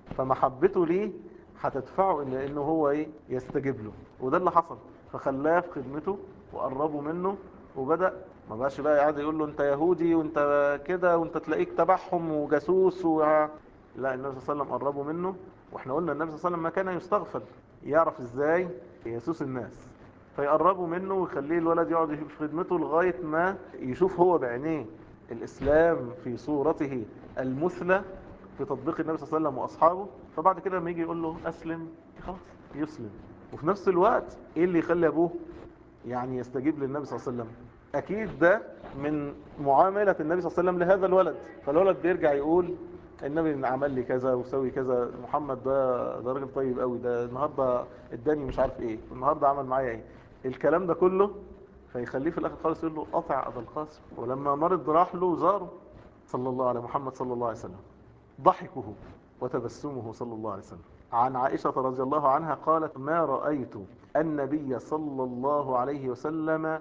فمحبته ليه هتدفعه إن إنه هو إيه يستجيب له، وده اللي حصل. فخلاه في خدمته وقربوا منه، وبدأ ما بقاش بقى قاعد يقول له انت يهودي وانت كده وانت تلاقيك تبعهم وجاسوس و... لا، النبي صلى الله عليه وسلم قربوا منه. واحنا قلنا النبي صلى الله عليه وسلم ما كان يستغفل، يعرف ازاي يسوس الناس، فيقربوا منه ويخليه الولد يقعد في خدمته لغاية ما يشوف هو بعينيه الإسلام في صورته المثلى في تطبيق النبي صلى الله عليه وسلم وأصحابه. فبعد كده لما يجي يقول له أسلم خلاص يسلم. وفي نفس الوقت إيه اللي يخلي أبوه يعني يستجيب للنبي صلى الله عليه وسلم؟ أكيد ده من معاملة النبي صلى الله عليه وسلم لهذا الولد. فالولد بيرجع يقول النبي عمل لي كذا وسوي كذا، محمد ده ده راجل طيب قوي، ده النهارده اداني مش عارف ايه، النهارده عمل معايا ايه، الكلام ده كله. فيخليه في الاخر خالص يقول له اطع ابا القاسم. ولما مرض راح له زاره صلى الله عليه محمد صلى الله عليه وسلم، ضحكه وتبسمه صلى الله عليه وسلم. عن عائشة رضي الله عنها قالت ما رأيت النبي صلى الله عليه وسلم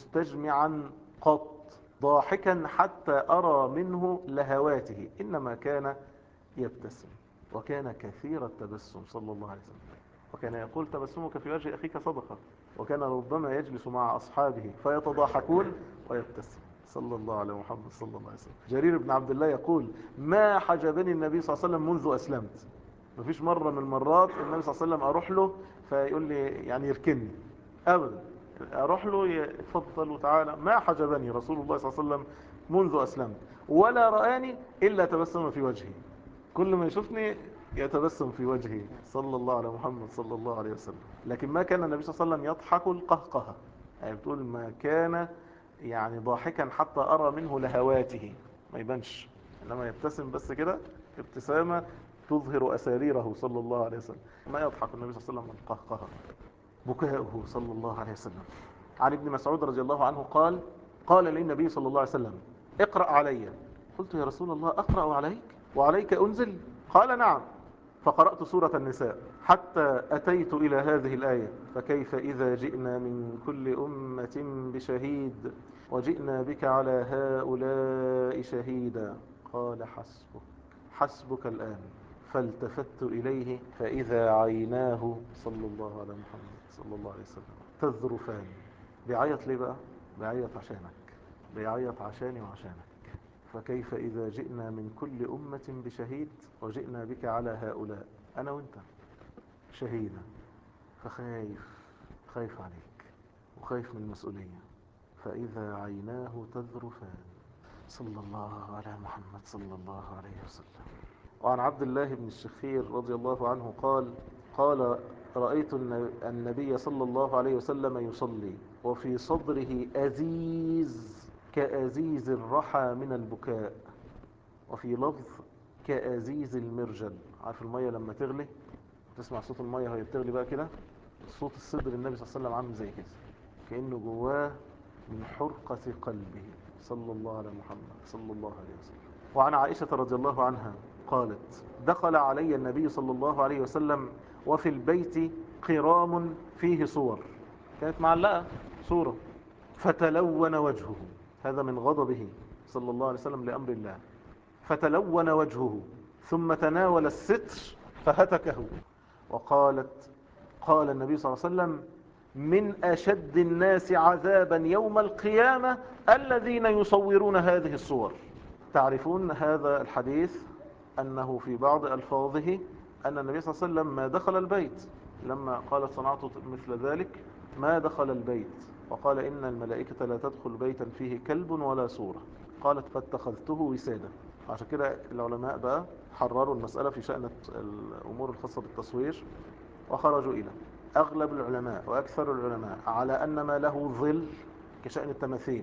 مستجمعا قط ضاحكا حتى أرى منه لهواته، إنما كان يبتسم وكان كثير التبسم صلى الله عليه وسلم. وكان يقول تبسمك في وجه أخيك صدقة. وكان ربما يجلس مع أصحابه فيتضاحكون ويبتسم صلى الله على محمد صلى الله عليه وسلم. جرير بن عبد الله يقول: ما حجبني النبي صلى الله عليه وسلم منذ أسلمت. مفيش مرة من المرات النبي صلى الله عليه وسلم أروح له فيقول لي يعني يركني، أبدا. أروح له يتفضل وتعالى. ما حجبني رسول الله صلى الله عليه وسلم منذ أسلمت ولا رآني إلا تبسم في وجهي. كل ما يشوفني يتبسم في وجهه صلى الله على محمد صلى الله عليه وسلم. لكن ما كان النبي صلى الله عليه وسلم يضحك القهقهة، يعني بتقول ما كان يعني ضاحكا حتى أرى منه لهواته، ما يبانش، إنما يبتسم بس كده ابتسامة تظهر أساريره صلى الله عليه وسلم. ما يضحك النبي صلى الله عليه وسلم القهقهة. بكاؤه صلى الله عليه وسلم. عن ابن مسعود رضي الله عنه قال: قال لي النبي صلى الله عليه وسلم: اقرأ علي. قلت: يا رسول الله أقرأ عليك وعليك أنزل؟ قال: نعم. فقرأت سورة النساء حتى أتيت إلى هذه الآية: فكيف إذا جئنا من كل أمة بشهيد وجئنا بك على هؤلاء شهيدا. قال: حسبك حسبك الآن. فالتفت إليه فإذا عيناه صلى الله على محمد صلى الله عليه وسلم تذرفان. بيعيط ليه بقى؟ بيعيط عشانك، بيعيط عشاني وعشانك. فكيف إذا جئنا من كل أمة بشهيد وجئنا بك على هؤلاء، أنا وإنت شهيدا. فخايف، خايف عليك وخايف من المسؤولية. فإذا عيناه تذرفان. صلى الله على محمد صلى الله عليه وسلم. وعن عبد الله بن الشخير رضي الله عنه قال: قال: رأيت النبي صلى الله عليه وسلم يصلي وفي صدره أزيز كأزيز الرحى من البكاء، وفي لفظ كأزيز المرجل. عارف المية لما تغلي تسمع صوت المية وهي بتغلي بقى كده؟ صوت الصدر النبي صلى الله عليه وسلم عامل زي كده، كأنه جواه من حرقة قلبه صلى الله على محمد صلى الله عليه وسلم. وعن عائشة رضي الله عنها قالت: دخل علي النبي صلى الله عليه وسلم وفي البيت قرام فيه صور، كانت معلقة صورة، فتلون وجهه، هذا من غضبه صلى الله عليه وسلم لأمر الله، فتلون وجهه ثم تناول الستر فهتكه. وقالت: قال النبي صلى الله عليه وسلم: من أشد الناس عذابا يوم القيامة الذين يصورون هذه الصور. تعرفون هذا الحديث أنه في بعض ألفاظه أن النبي صلى الله عليه وسلم ما دخل البيت، لما قالت صنعت مثل ذلك ما دخل البيت، وقال: إن الملائكة لا تدخل بيتا فيه كلب ولا صورة. قالت: فاتخذته وسادة. عشان كده العلماء بقى حرروا المسألة في شأن الأمور الخاصة بالتصوير، وخرجوا إلى أغلب العلماء وأكثر العلماء على أن ما له ظل كشأن التماثيل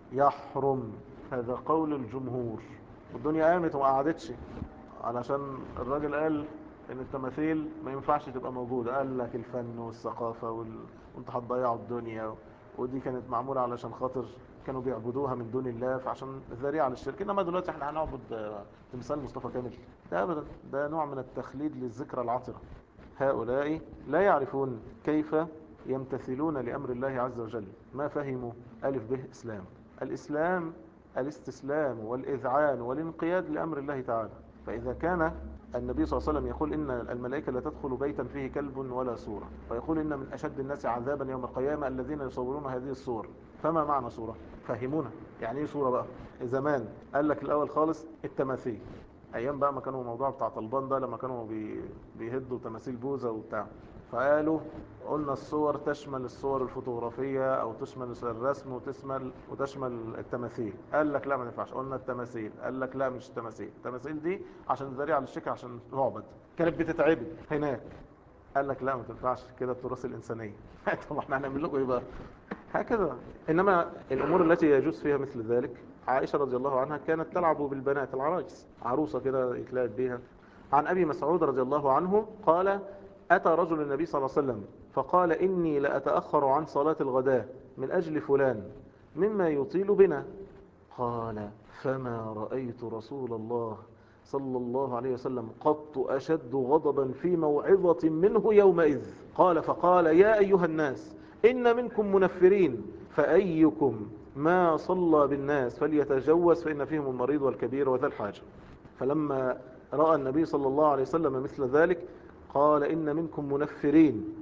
يحرم. هذا قول الجمهور. والدنيا قامت وما قعدتش علشان الراجل قال ان التماثيل ما ينفعش تبقى موجودة، قال لك الفن والثقافة وال... وانت هتضيعوا الدنيا، ودي كانت معمولة علشان خاطر كانوا بيعبدوها من دون الله، فعشان ذريعة للشرك. انما دلوقتي احنا هنعبد تمثال مصطفى كامل؟ ده ابدا، ده نوع من التخليد للذكرى العطرة. هؤلاء لا يعرفون كيف يمتثلون لأمر الله عز وجل، ما فهموا ألف به إسلام. الإسلام الاستسلام والإذعان والانقياد لأمر الله تعالى. فإذا كان النبي صلى الله عليه وسلم يقول إن الملائكة لا تدخل بيتا فيه كلب ولا صورة، ويقول إن من أشد الناس عذابا يوم القيامة الذين يصورون هذه الصور، فما معنى صورة؟ فهمونا يعني إيه صورة بقى؟ زمان قال لك الأول خالص التماثيل، أيام بقى ما كانوا موضوع بتاع طلبان ده، لما كانوا بي بيهدوا تماثيل بوزة وبتاع، فقالوا قلنا الصور تشمل الصور الفوتوغرافية أو تشمل الرسم وتشمل وتشمل التماثيل. قال لك لا ما ينفعش. قلنا التماثيل، قال لك لا مش التماثيل، التماثيل دي عشان ذريعة للشرك، عشان تعبد، كانت بتتعبد هناك. قال لك لا ما تنفعش كده، التراث الإنسانية. طب احنا هنعمل لكم ايه بقى؟ هكذا. إنما الأمور التي يجوز فيها مثل ذلك، عائشة رضي الله عنها كانت تلعب بالبنات العرايس، عروسة كده يتلاعب بيها. عن أبي مسعود رضي الله عنه قال: أتى رجل النبي صلى الله عليه وسلم فقال: إني لأتأخر عن صلاة الغداء من أجل فلان مما يطيل بنا. قال: فما رأيت رسول الله صلى الله عليه وسلم قط أشد غضبا في موعظة منه يومئذ. قال: فقال: يا أيها الناس إن منكم منفرين، فأيكم ما صلى بالناس فليتجوز فإن فيهم المريض والكبير وذا الحاجة. فلما رأى النبي صلى الله عليه وسلم مثل ذلك قال: إن منكم منفرين،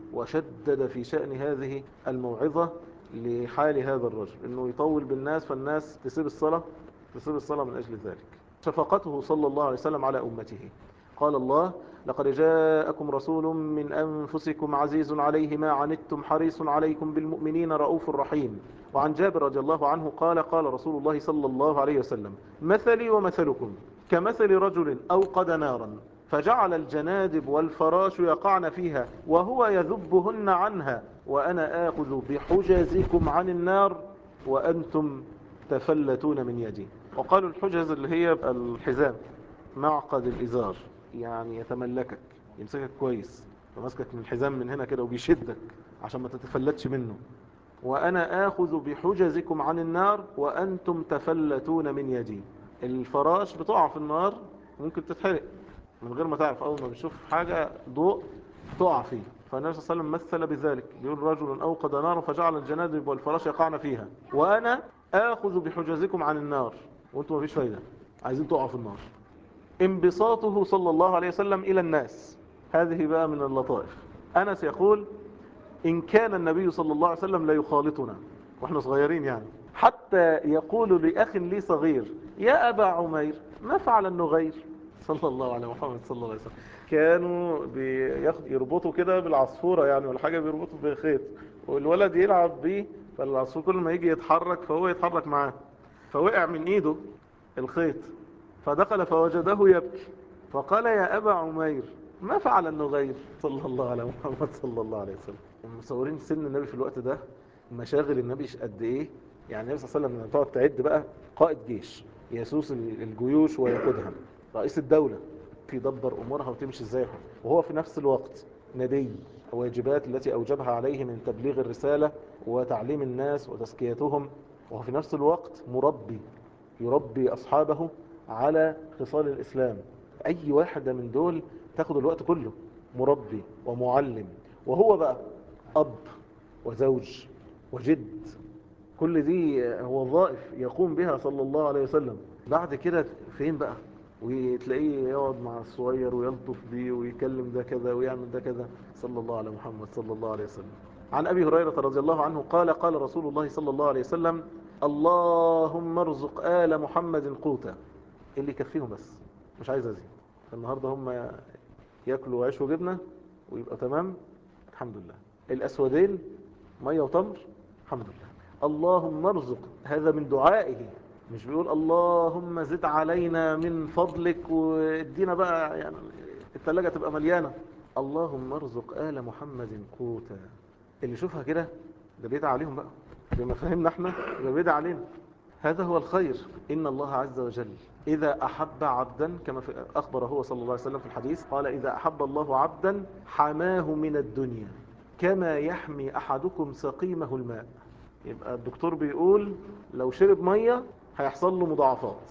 وشدد في شأن هذه الموعظة لحال هذا الرجل انه يطول بالناس فالناس تسيب الصلاة تسيب الصلاة من اجل ذلك. شفقته صلى الله عليه وسلم على امته. قال الله: لقد جاءكم رسول من أنفسكم عزيز عليه ما عنتم حريص عليكم بالمؤمنين رؤوف رحيم. وعن جابر رضي الله عنه قال: قال رسول الله صلى الله عليه وسلم: مثلي ومثلكم كمثل رجل أوقد نارا فجعل الجنادب والفراش يقعن فيها وهو يذبهن عنها وأنا آخذ بحجزكم عن النار وأنتم تفلتون من يدي. وقالوا الحجز اللي هي الحزام، معقد الإزار، يعني يتملكك، يمسكك كويس، فمسكك من الحزام من هنا كده وبيشدك عشان ما تتفلتش منه. وأنا آخذ بحجزكم عن النار وأنتم تفلتون من يدي. الفراش بتقع في النار ممكن تتحرق من غير ما تعرف، أول ما بتشوف حاجة ضوء تقع فيه. فالنبي صلى الله عليه وسلم مثل بذلك، يقول: رجل أوقد نارا فجعل الجنادب والفراش يقعن فيها وأنا آخذ بحجزكم عن النار وأنتم ما فيش فايدة، عايزين تقعوا في النار. انبساطه صلى الله عليه وسلم إلى الناس، هذه بقى من اللطائف. أنس يقول: إن كان النبي صلى الله عليه وسلم لا يخالطنا وإحنا صغيرين يعني، حتى يقول لأخ لي صغير: يا أبا عمير ما فعل النغير؟ صلى الله على محمد صلى الله عليه وسلم. كانوا يربطوا كده بالعصفورة يعني ولا حاجة، بيربطوا بخيط والولد يلعب بيه، فالعصفور كل ما يجي يتحرك فهو يتحرك معاه، فوقع من إيده الخيط فدخل فوجده يبكي فقال: يا أبا عمير ما فعل النغير؟ صلى الله على محمد صلى الله عليه وسلم. مصورين سن النبي في الوقت ده، مشاغل النبي قد ايه. يعني النبي صلى الله عليه وسلم لما تقعد تعد بقى، قائد جيش يسوس الجيوش ويقودها، رئيس الدولة يدبر امورها وتمشي ازاي، وهو في نفس الوقت نبي، الواجبات التي اوجبها عليه من تبليغ الرسالة وتعليم الناس وتزكيتهم، وهو في نفس الوقت مربي يربي اصحابه على خصال الاسلام. اي واحدة من دول تاخد الوقت كله، مربي ومعلم، وهو بقى اب وزوج وجد. كل دي وظائف يقوم بها صلى الله عليه وسلم. بعد كده فين بقى؟ وتلاقيه يقعد مع الصغير ويلطف بيه ويكلم ده كذا ويعمل ده كذا، صلى الله على محمد صلى الله عليه وسلم. عن أبي هريرة رضي الله عنه قال: قال رسول الله صلى الله عليه وسلم: اللهم ارزق آل محمد قوتا. اللي يكفيهم بس، مش عايز أزيد. النهاردة هم يأكلوا عيش وجبنة ويبقى تمام، الحمد لله. الأسودين مية وتمر، الحمد لله. اللهم ارزق، هذا من دعائه، مش بيقول اللهم زد علينا من فضلك وادينا بقى يعني الثلاجة تبقى مليانة. اللهم ارزق آل محمد قوتا. اللي يشوفها كده ده بيدعى عليهم بقى، بما فهمنا احنا ده بيدعى علينا. هذا هو الخير. إن الله عز وجل إذا أحب عبدا، كما أخبر هو صلى الله عليه وسلم في الحديث، قال: إذا أحب الله عبدا حماه من الدنيا كما يحمي أحدكم سقيمه الماء. يبقى الدكتور بيقول لو شرب مية هيحصل له مضاعفات،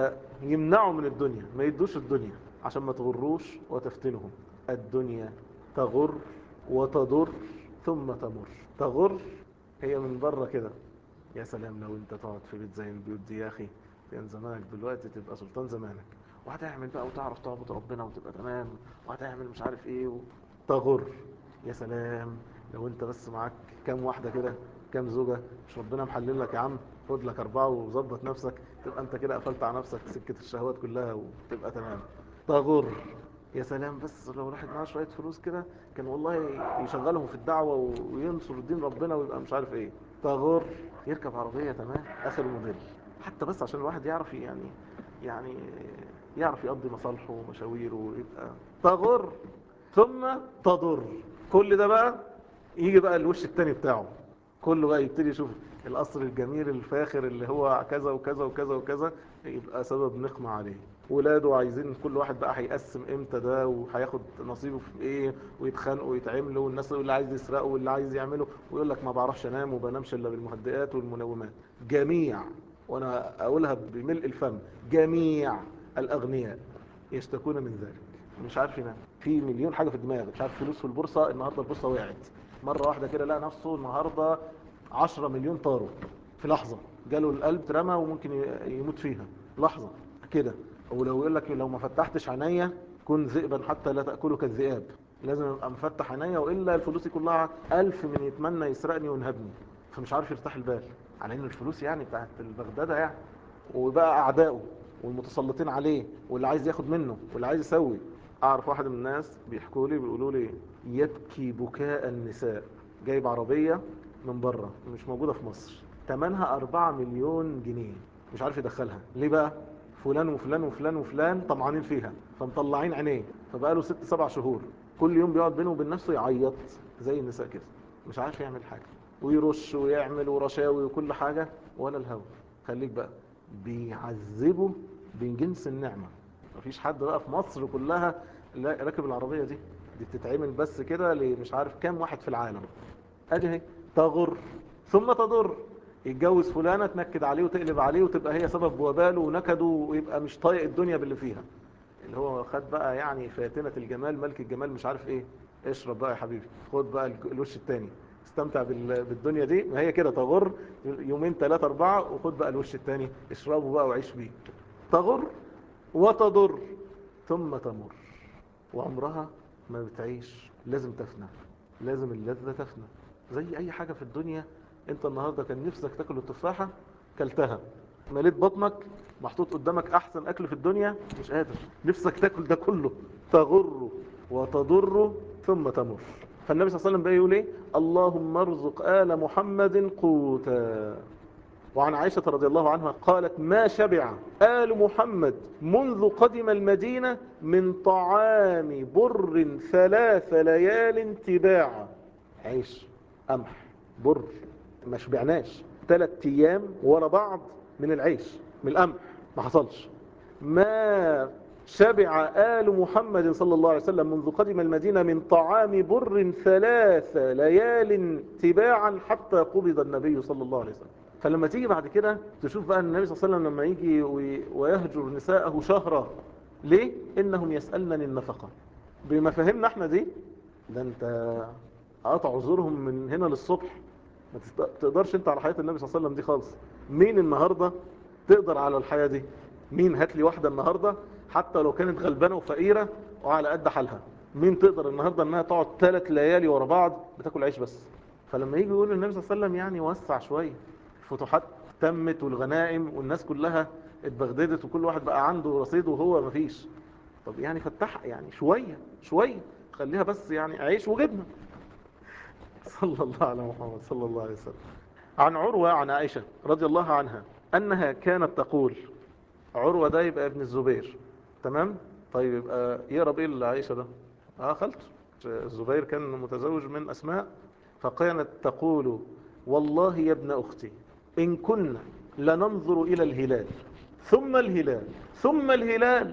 فيمنعه من الدنيا، ما يدوش الدنيا عشان ما تغروش وتفتنهم. الدنيا تغر وتضر ثم تمر. تغر هي من بره كده، يا سلام لو انت تقعد في بيت زي البيوت دي يا اخي، كان زمانك دلوقتي تبقى سلطان زمانك، وهتعمل بقى وتعرف تعبد ربنا وتبقى تمام، وهتعمل مش عارف ايه و... تغر. يا سلام لو انت بس معاك كام واحدة كده، كام زوجة، مش ربنا محلل لك يا عم، خد لك أربعة وظبط نفسك، تبقى انت كده قفلت على نفسك سكة الشهوات كلها وتبقى تمام. تغر. يا سلام بس لو الواحد معاه شوية فلوس كده، كان والله يشغلهم في الدعوة وينصر دين ربنا ويبقى مش عارف ايه. تغر. يركب عربية تمام آخر موديل، حتى بس عشان الواحد يعرف يعني يعني يعرف يقضي مصالحه ومشاويره ويبقى. تغر ثم تضر. كل ده بقى يجي بقى الوش التاني بتاعه، كله بقى يبتدي يشوف القصر الجميل الفاخر اللي هو كذا وكذا وكذا وكذا، يبقى سبب نقمة عليه. ولاده عايزين كل واحد بقى هيقسم امتى ده وهياخد نصيبه في ايه، ويتخانقوا ويتعملوا، والناس اللي عايز يسرقه واللي عايز يعمله، ويقول لك ما بعرفش انام وبنامش الا بالمهدئات والمنومات. جميع، وانا اقولها بملء الفم، جميع الاغنياء يشتكون من ذلك. مش عارف ينام، في مليون حاجة في دماغه، مش عارف فلوس في البورصة، النهاردة البورصة وقعت مرة واحدة كده، لقى نفسه النهاردة عشرة مليون طاروا في لحظة، جاله القلب ترمى وممكن يموت فيها لحظة كده. ولو يقول لك لو ما فتحتش عينيا كن ذئبا حتى لا تأكلك الذئاب، لازم ابقى مفتح عينيا، والا الفلوس كلها الف من يتمنى يسرقني وينهبني، فمش عارف يرتاح البال على ان الفلوس يعني بتاعت البغداده يعني. وبقى اعدائه والمتسلطين عليه واللي عايز ياخد منه واللي عايز يسوي. اعرف واحد من الناس بيحكوا لي بيقولوا لي يبكي بكاء النساء، جايب عربيه من بره مش موجوده في مصر، ثمنها أربعة مليون جنيه، مش عارف يدخلها ليه بقى؟ فلان وفلان وفلان وفلان طمعانين فيها فمطلعين عينيه، فبقى له ست سبع شهور كل يوم بيقعد بينه وبين نفسه يعيط زي النساء كده، مش عارف يعمل حاجه، ويرش ويعمل ورشاوي وكل حاجه ولا الهوى. خليك بقى بيعذبه من جنس النعمه. مفيش حد بقى في مصر كلها لا راكب العربيه دي، دي بتتعمل بس كده لمش عارف كام واحد في العالم. ادي اهي تغر ثم تضر. يتجوز فلانه تنكد عليه وتقلب عليه وتبقى هي سبب وباله ونكده ويبقى مش طايق الدنيا باللي فيها، اللي هو خد بقى يعني فاتنة الجمال ملك الجمال مش عارف ايه. اشرب بقى يا حبيبي، خد بقى الوش التاني، استمتع بال- بالدنيا دي، ما هي كده تغر يومين ثلاثة أربعة وخد بقى الوش التاني اشربه بقى وعيش بيه. تغر وتضر ثم تمر، وعمرها ما بتعيش، لازم تفنى، لازم اللذة تفنى. زي أي حاجة في الدنيا، أنت النهاردة كان نفسك تاكل التفاحة كلتها، مليت بطنك، محطوط قدامك أحسن أكل في الدنيا مش قادر، نفسك تاكل ده كله. تغر وتضر ثم تمر. فالنبي صلى الله عليه وسلم بقى يقول إيه؟ اللهم ارزق آل محمد قوتا. وعن عائشة رضي الله عنها قالت ما شبع آل محمد منذ قدم المدينة من طعام بر ثلاث ليال تباعا. عيش قمح بر، ما شبعناش ثلاث ايام ورا بعض من العيش من القمح، ما حصلش. ما شبع آل محمد صلى الله عليه وسلم منذ قدم المدينة من طعام بر ثلاث ليال تباعا حتى قبض النبي صلى الله عليه وسلم. فلما تيجي بعد كده تشوف بقى النبي صلى الله عليه وسلم لما يجي ويهجر نساءه شهرا، ليه؟ إنهم يسألنني النفقة. بمفاهيمنا احنا دي، ده انت قطع عذورهم من هنا للصبح. ما تقدرش انت على حياة النبي صلى الله عليه وسلم دي خالص. مين النهاردة تقدر على الحياة دي؟ مين؟ هات لي واحدة النهاردة حتى لو كانت غلبانة وفقيرة وعلى قد حالها، مين تقدر النهاردة انها تقعد ثلاث ليالي ورا بعض بتاكل عيش بس؟ فلما يجي يقول النبي صلى الله عليه وسلم يعني وسع شوية، الفتوحات تمت والغنائم والناس كلها اتبغددت وكل واحد بقى عنده رصيد وهو مفيش، طب يعني فتح يعني شوية شوية، خليها بس يعني عيش وجبنة. صلى الله على محمد صلى الله عليه وسلم. عن عروة عن عائشة رضي الله عنها أنها كانت تقول، عروة ده يبقى ابن الزبير، تمام؟ طيب يبقى يقرب ايه لعائشة ده؟ اه خلت الزبير كان متزوج من أسماء، فكانت تقول والله يا ابن أختي إن كنا لننظر إلى الهلال ثم الهلال ثم الهلال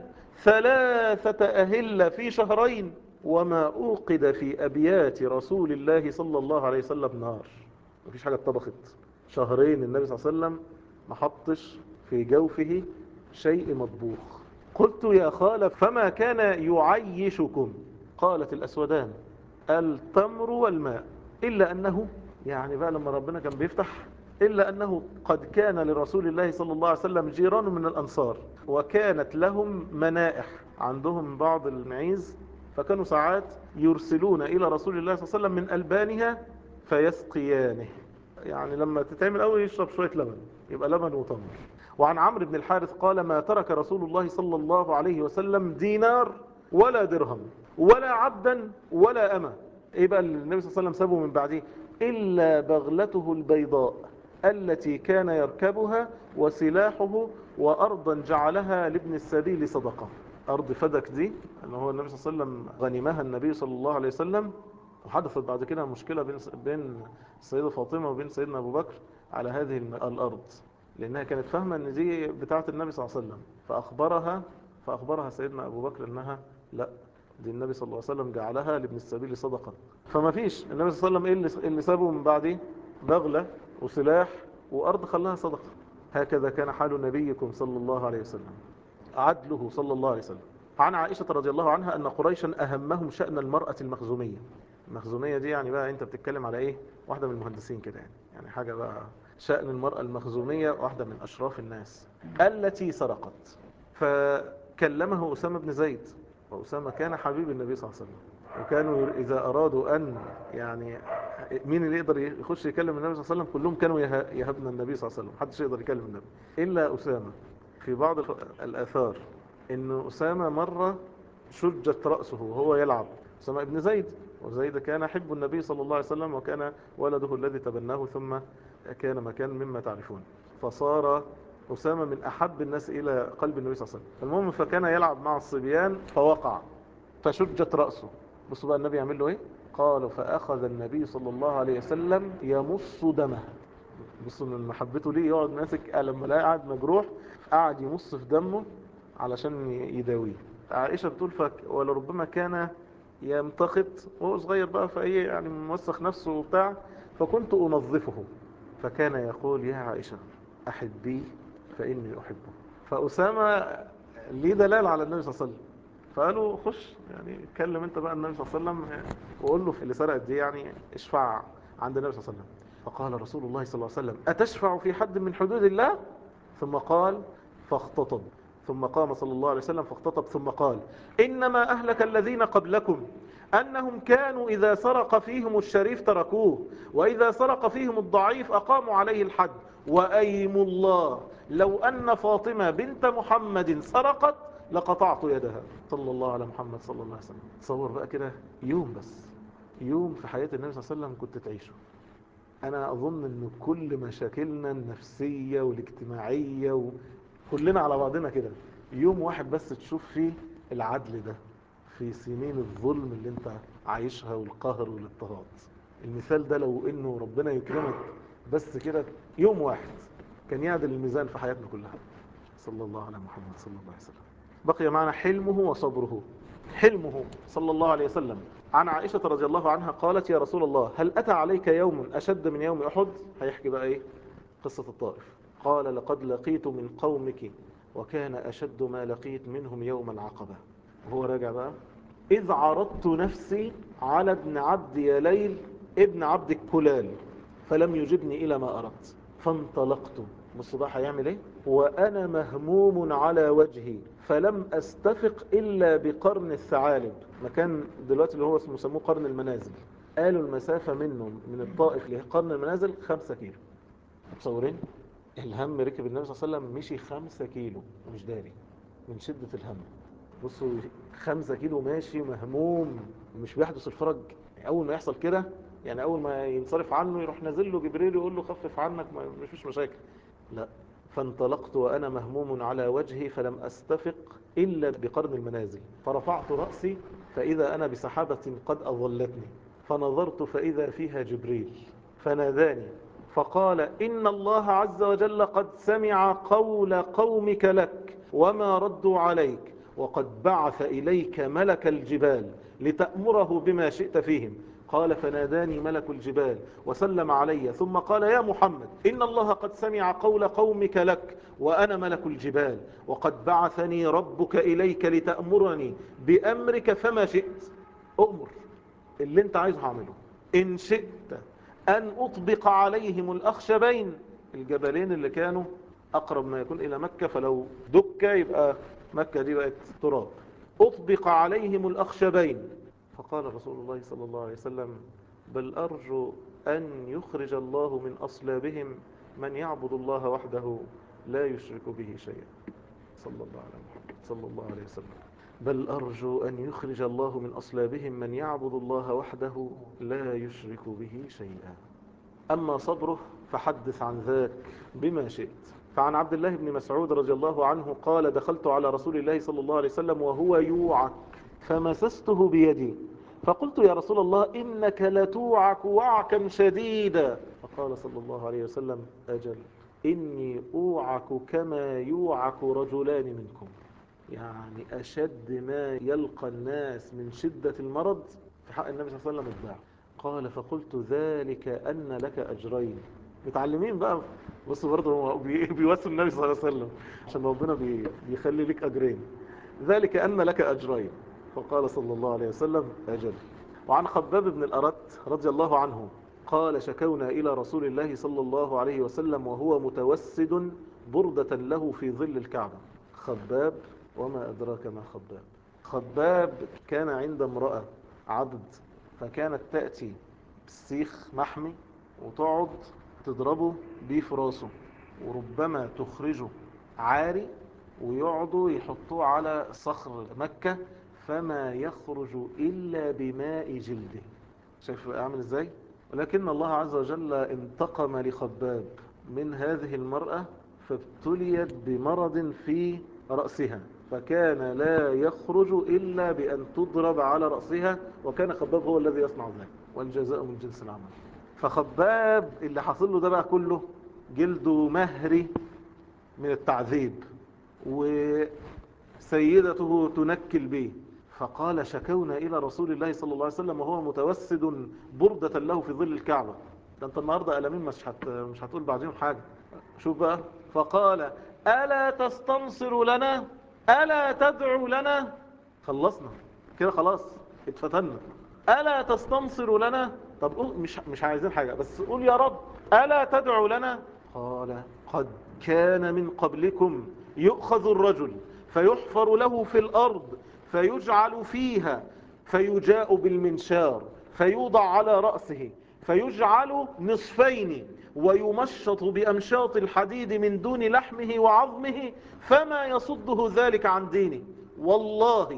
ثلاثة أهل في شهرين وما أوقد في أبيات رسول الله صلى الله عليه وسلم نار. مفيش حاجة اتطبخت شهرين النبي صلى الله عليه وسلم ما حطش في جوفه شيء مطبوخ. قلت يا خالة فما كان يعيشكم؟ قالت الأسودان التمر والماء، إلا أنه يعني بقى لما ربنا كان بيفتح، إلا أنه قد كان لرسول الله صلى الله عليه وسلم جيران من الأنصار وكانت لهم منائح، عندهم بعض المعيز، فكانوا ساعات يرسلون إلى رسول الله صلى الله عليه وسلم من ألبانها فيسقيانه، يعني لما تتعمل أول يشرب شوية لبن يبقى لبن وتمر. وعن عمرو بن الحارث قال ما ترك رسول الله صلى الله عليه وسلم دينار ولا درهم ولا عبدا ولا أمة. ايه بقى اللي النبي صلى الله عليه وسلم سابه من بعديه؟ إلا بغلته البيضاء التي كان يركبها وسلاحه وأرضا جعلها لابن السبيل صدقة. أرض فدك دي اللي هو النبي صلى الله عليه وسلم غنمها النبي صلى الله عليه وسلم، وحدثت بعد كده مشكلة بين بين السيدة فاطمة وبين سيدنا أبو بكر على هذه الأرض، لأنها كانت فاهمة أن دي بتاعة النبي صلى الله عليه وسلم، فأخبرها فأخبرها سيدنا أبو بكر أنها لا، دي النبي صلى الله عليه وسلم جعلها لابن السبيل صدقة. فما فيش النبي صلى الله عليه وسلم إيه اللي سابه من بعده؟ بغلة وسلاح وأرض خلاها صدقة. هكذا كان حال نبيكم صلى الله عليه وسلم، عدله صلى الله عليه وسلم. عن عائشة رضي الله عنها أن قريشا أهمهم شأن المرأة المخزومية. المخزومية دي يعني بقى أنت بتتكلم على إيه؟ واحدة من المهندسين كده يعني، يعني حاجة بقى شأن المرأة المخزومية، واحدة من أشراف الناس التي سرقت. فكلمه أسامة بن زيد، وأسامة كان حبيب النبي صلى الله عليه وسلم، وكانوا إذا أرادوا أن يعني مين اللي يقدر يخش يكلم النبي صلى الله عليه وسلم، كلهم كانوا يه- يهبنا النبي صلى الله عليه وسلم، محدش يقدر يكلم النبي إلا أسامة. في بعض الآثار إن أسامة مرة شجت رأسه وهو يلعب، أسامة ابن زيد، وزيد كان يحب النبي صلى الله عليه وسلم، وكان ولده الذي تبناه ثم كان مكان مما تعرفون، فصار أسامة من أحب الناس إلى قلب النبي صلى الله عليه وسلم. المهم فكان يلعب مع الصبيان فوقع فشجت رأسه. بصوا بقى النبي يعمل له ايه؟ قال فأخذ النبي صلى الله عليه وسلم يمص دمه. بصوا من محبته ليه يقعد ماسك لما لا قاعد مجروح، قاعد يمص في دمه علشان يداويه. عائشة بتقول فك ولربما كان يمتخط وهو صغير بقى، فايه يعني موسخ نفسه وبتاع، فكنت أنظفه فكان يقول يا عائشة أحبيه فإني أحبه. فأسامة ليه دلال على النبي صلى الله عليه وسلم، فقالوا خش يعني اتكلم انت بقى النبي صلى الله عليه وسلم وقول له في اللي سرقت دي يعني اشفع عند النبي صلى الله عليه وسلم. فقال رسول الله صلى الله عليه وسلم أتشفع في حد من حدود الله؟ ثم قال فاختطب، ثم قام صلى الله عليه وسلم فاختطب، ثم قال إنما أهلك الذين قبلكم أنهم كانوا إذا سرق فيهم الشريف تركوه، وإذا سرق فيهم الضعيف أقاموا عليه الحد، وأيم الله لو أن فاطمة بنت محمد سرقت لقطعت يدها. صلى الله على محمد صلى الله عليه وسلم. تصور بقى كده يوم بس، يوم في حياة النبي صلى الله عليه وسلم كنت تعيشه. أنا أظن أن كل مشاكلنا النفسية والاجتماعية وكلنا على بعضنا كده، يوم واحد بس تشوف فيه العدل ده في سنين الظلم اللي انت عايشها والقهر والاضطهاد. المثال ده لو انه ربنا يكرمك بس كده يوم واحد كان يعدل الميزان في حياتنا كلها. صلى الله على محمد صلى الله عليه وسلم. بقي معنا حلمه وصبره. حلمه صلى الله عليه وسلم. عن عائشة رضي الله عنها قالت يا رسول الله هل أتى عليك يوم أشد من يوم أحد؟ هيحكي بقى إيه قصة الطائف. قال لقد لقيت من قومك وكان أشد ما لقيت منهم يوم العقبة. وهو راجع بقى إذ عرضت نفسي على ابن عبد يليل ابن عبد الكلال فلم يجبني إلى ما أردت فانطلقت. بص بقى هيعمل إيه؟ وأنا مهموم على وجهي فلم أستفق إلا بقرن الثعالب. مكان دلوقتي اللي هو اسمه سموه قرن المنازل. قالوا المسافة منه من الطائف لقرن المنازل خمسة كيلو. متصورين؟ الهم ركب النبي صلى الله عليه وسلم مشي خمسة كيلو مش داري من شدة الهم. بصوا خمسة كيلو ماشي مهموم ومش بيحدث الفرج. يعني أول ما يحصل كده يعني أول ما ينصرف عنه يروح نازل له جبريل يقول له خفف عنك ما فيش مشاكل. لا، فانطلقت وأنا مهموم على وجهي فلم أستفق إلا بقرن المنازل فرفعت رأسي فإذا أنا بسحابة قد أظلتني فنظرت فإذا فيها جبريل فناداني فقال إن الله عز وجل قد سمع قول قومك لك وما ردوا عليك وقد بعث إليك ملك الجبال لتأمره بما شئت فيهم. قال فناداني ملك الجبال وسلم علي ثم قال يا محمد إن الله قد سمع قول قومك لك وأنا ملك الجبال وقد بعثني ربك إليك لتأمرني بأمرك فما شئت. أؤمر اللي انت عايزه هعمله. إن شئت أن أطبق عليهم الأخشبين الجبلين اللي كانوا أقرب ما يكون إلى مكة، فلو دكة يبقى مكة دي بقت تراب. أطبق عليهم الأخشبين. فقال رسول الله صلى الله عليه وسلم بل أرجو أن يخرج الله من أصلابهم من يعبد الله وحده لا يشرك به شيئا. صلى الله عليه محمد صلى الله عليه وسلم. بل أرجو أن يخرج الله من أصلابهم من يعبد الله وحده لا يشرك به شيئا. أما صبره فحدث عن ذاك بما شئت. فعن عبد الله بن مسعود رضي الله عنه قال دخلت على رسول الله صلى الله عليه وسلم وهو يوعك فمسسته بيدي فقلت يا رسول الله إنك لتوعك وعكا شديدا. فقال صلى الله عليه وسلم أجل إني أوعك كما يوعك رجلان منكم. يعني أشد ما يلقى الناس من شدة المرض في حق النبي صلى الله عليه وسلم الداع. قال فقلت ذلك أن لك أجرين. متعلمين بقى. بصوا برضه هو بيوسم النبي صلى الله عليه وسلم عشان ربنا بيخلي لك أجرين. ذلك أن لك أجرين. فقال صلى الله عليه وسلم أجل. وعن خباب بن الأرت رضي الله عنه قال شكونا إلى رسول الله صلى الله عليه وسلم وهو متوسد بردة له في ظل الكعبة. خباب وما أدراك ما خباب. خباب كان عند امرأة عضد، فكانت تأتي بالسيخ محمي وتقعد تضربه بيه في راسه، وربما تخرجه عاري ويقعدوا يحطوه على صخر مكة فما يخرج إلا بماء جلده. شايف أعمل إزاي؟ ولكن الله عز وجل انتقم لخباب من هذه المرأة فابتليت بمرض في رأسها، فكان لا يخرج إلا بأن تضرب على رأسها، وكان خباب هو الذي يصنع ذلك، والجزاء من جنس العمل. فخباب اللي حصل له ده بقى كله جلده مهري من التعذيب، وسيدته تنكل به. فقال شكونا إلى رسول الله صلى الله عليه وسلم وهو متوسد بردة له في ظل الكعبة. ده انت النهاردة ألمين مش هت مش هتقول بعدين حاجة. شوف بقى، فقال ألا تستنصر لنا، ألا تدعو لنا. خلصنا كده خلاص، اتفتنا. ألا تستنصر لنا، طب قول، مش مش عايزين حاجة بس قول يا رب، ألا تدعو لنا. قال قد كان من قبلكم يؤخذ الرجل فيحفر له في الأرض فيجعل فيها، فيجاء بالمنشار فيوضع على رأسه فيجعل نصفين ويمشط بأمشاط الحديد من دون لحمه وعظمه فما يصده ذلك عن دينه. والله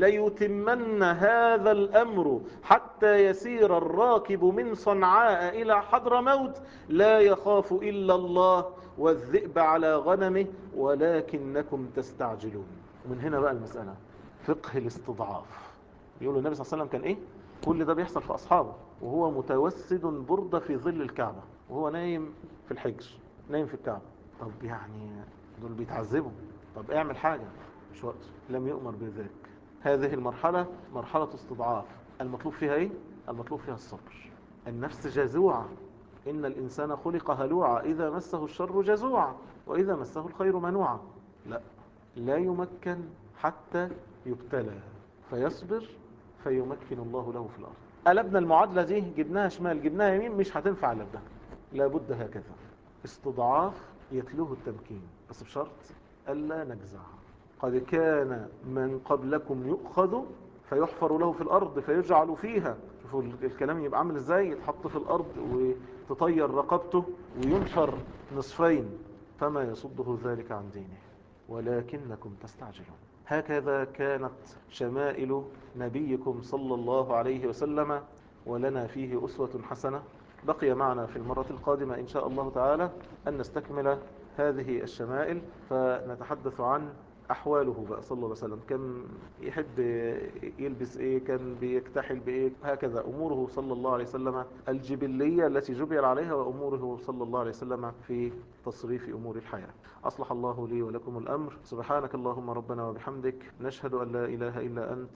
ليتمن هذا الأمر حتى يسير الراكب من صنعاء إلى حضرموت لا يخاف إلا الله والذئب على غنمه ولكنكم تستعجلون. ومن هنا بقى المسألة فقه الاستضعاف. يقول النبي صلى الله عليه وسلم كان ايه؟ كل ده بيحصل في أصحابه وهو متوسد بردة في ظل الكعبة، وهو نايم في الحجر، نايم في الكعبة. طب يعني دول بيتعذبوا، طب اعمل حاجة، مش وقت، لم يؤمر بذلك. هذه المرحلة مرحلة استضعاف، المطلوب فيها ايه؟ المطلوب فيها الصبر. النفس جزوعة، إن الإنسان خلق هلوعا إذا مسه الشر جزوعا وإذا مسه الخير منوعا. لا، لا يمكن حتى يبتلى فيصبر فيمكن الله له في الأرض. قلبنا المعادلة دي، جبناها شمال جبناها يمين، مش هتنفع لبدا، لابد هكذا. استضعاف يتلوه التمكين، بس بشرط ألا نجزع. قد كان من قبلكم يؤخذ فيحفر له في الأرض فيجعل فيها. شوفوا الكلام يبقى عامل ازاي، يتحط في الأرض وتطير رقبته وينشر نصفين فما يصده ذلك عن دينه ولكنكم تستعجلون. هكذا كانت شمائل نبيكم صلى الله عليه وسلم، ولنا فيه أسوة حسنة. بقي معنا في المرة القادمة إن شاء الله تعالى أن نستكمل هذه الشمائل، فنتحدث عن أحواله بقى صلى الله عليه وسلم، كان يحب يلبس إيه، كان بيكتحل بإيه، هكذا أموره صلى الله عليه وسلم الجبلية التي جبل عليها، وأموره صلى الله عليه وسلم في تصريف أمور الحياة. أصلح الله لي ولكم الأمر. سبحانك اللهم ربنا وبحمدك، نشهد أن لا إله إلا أنت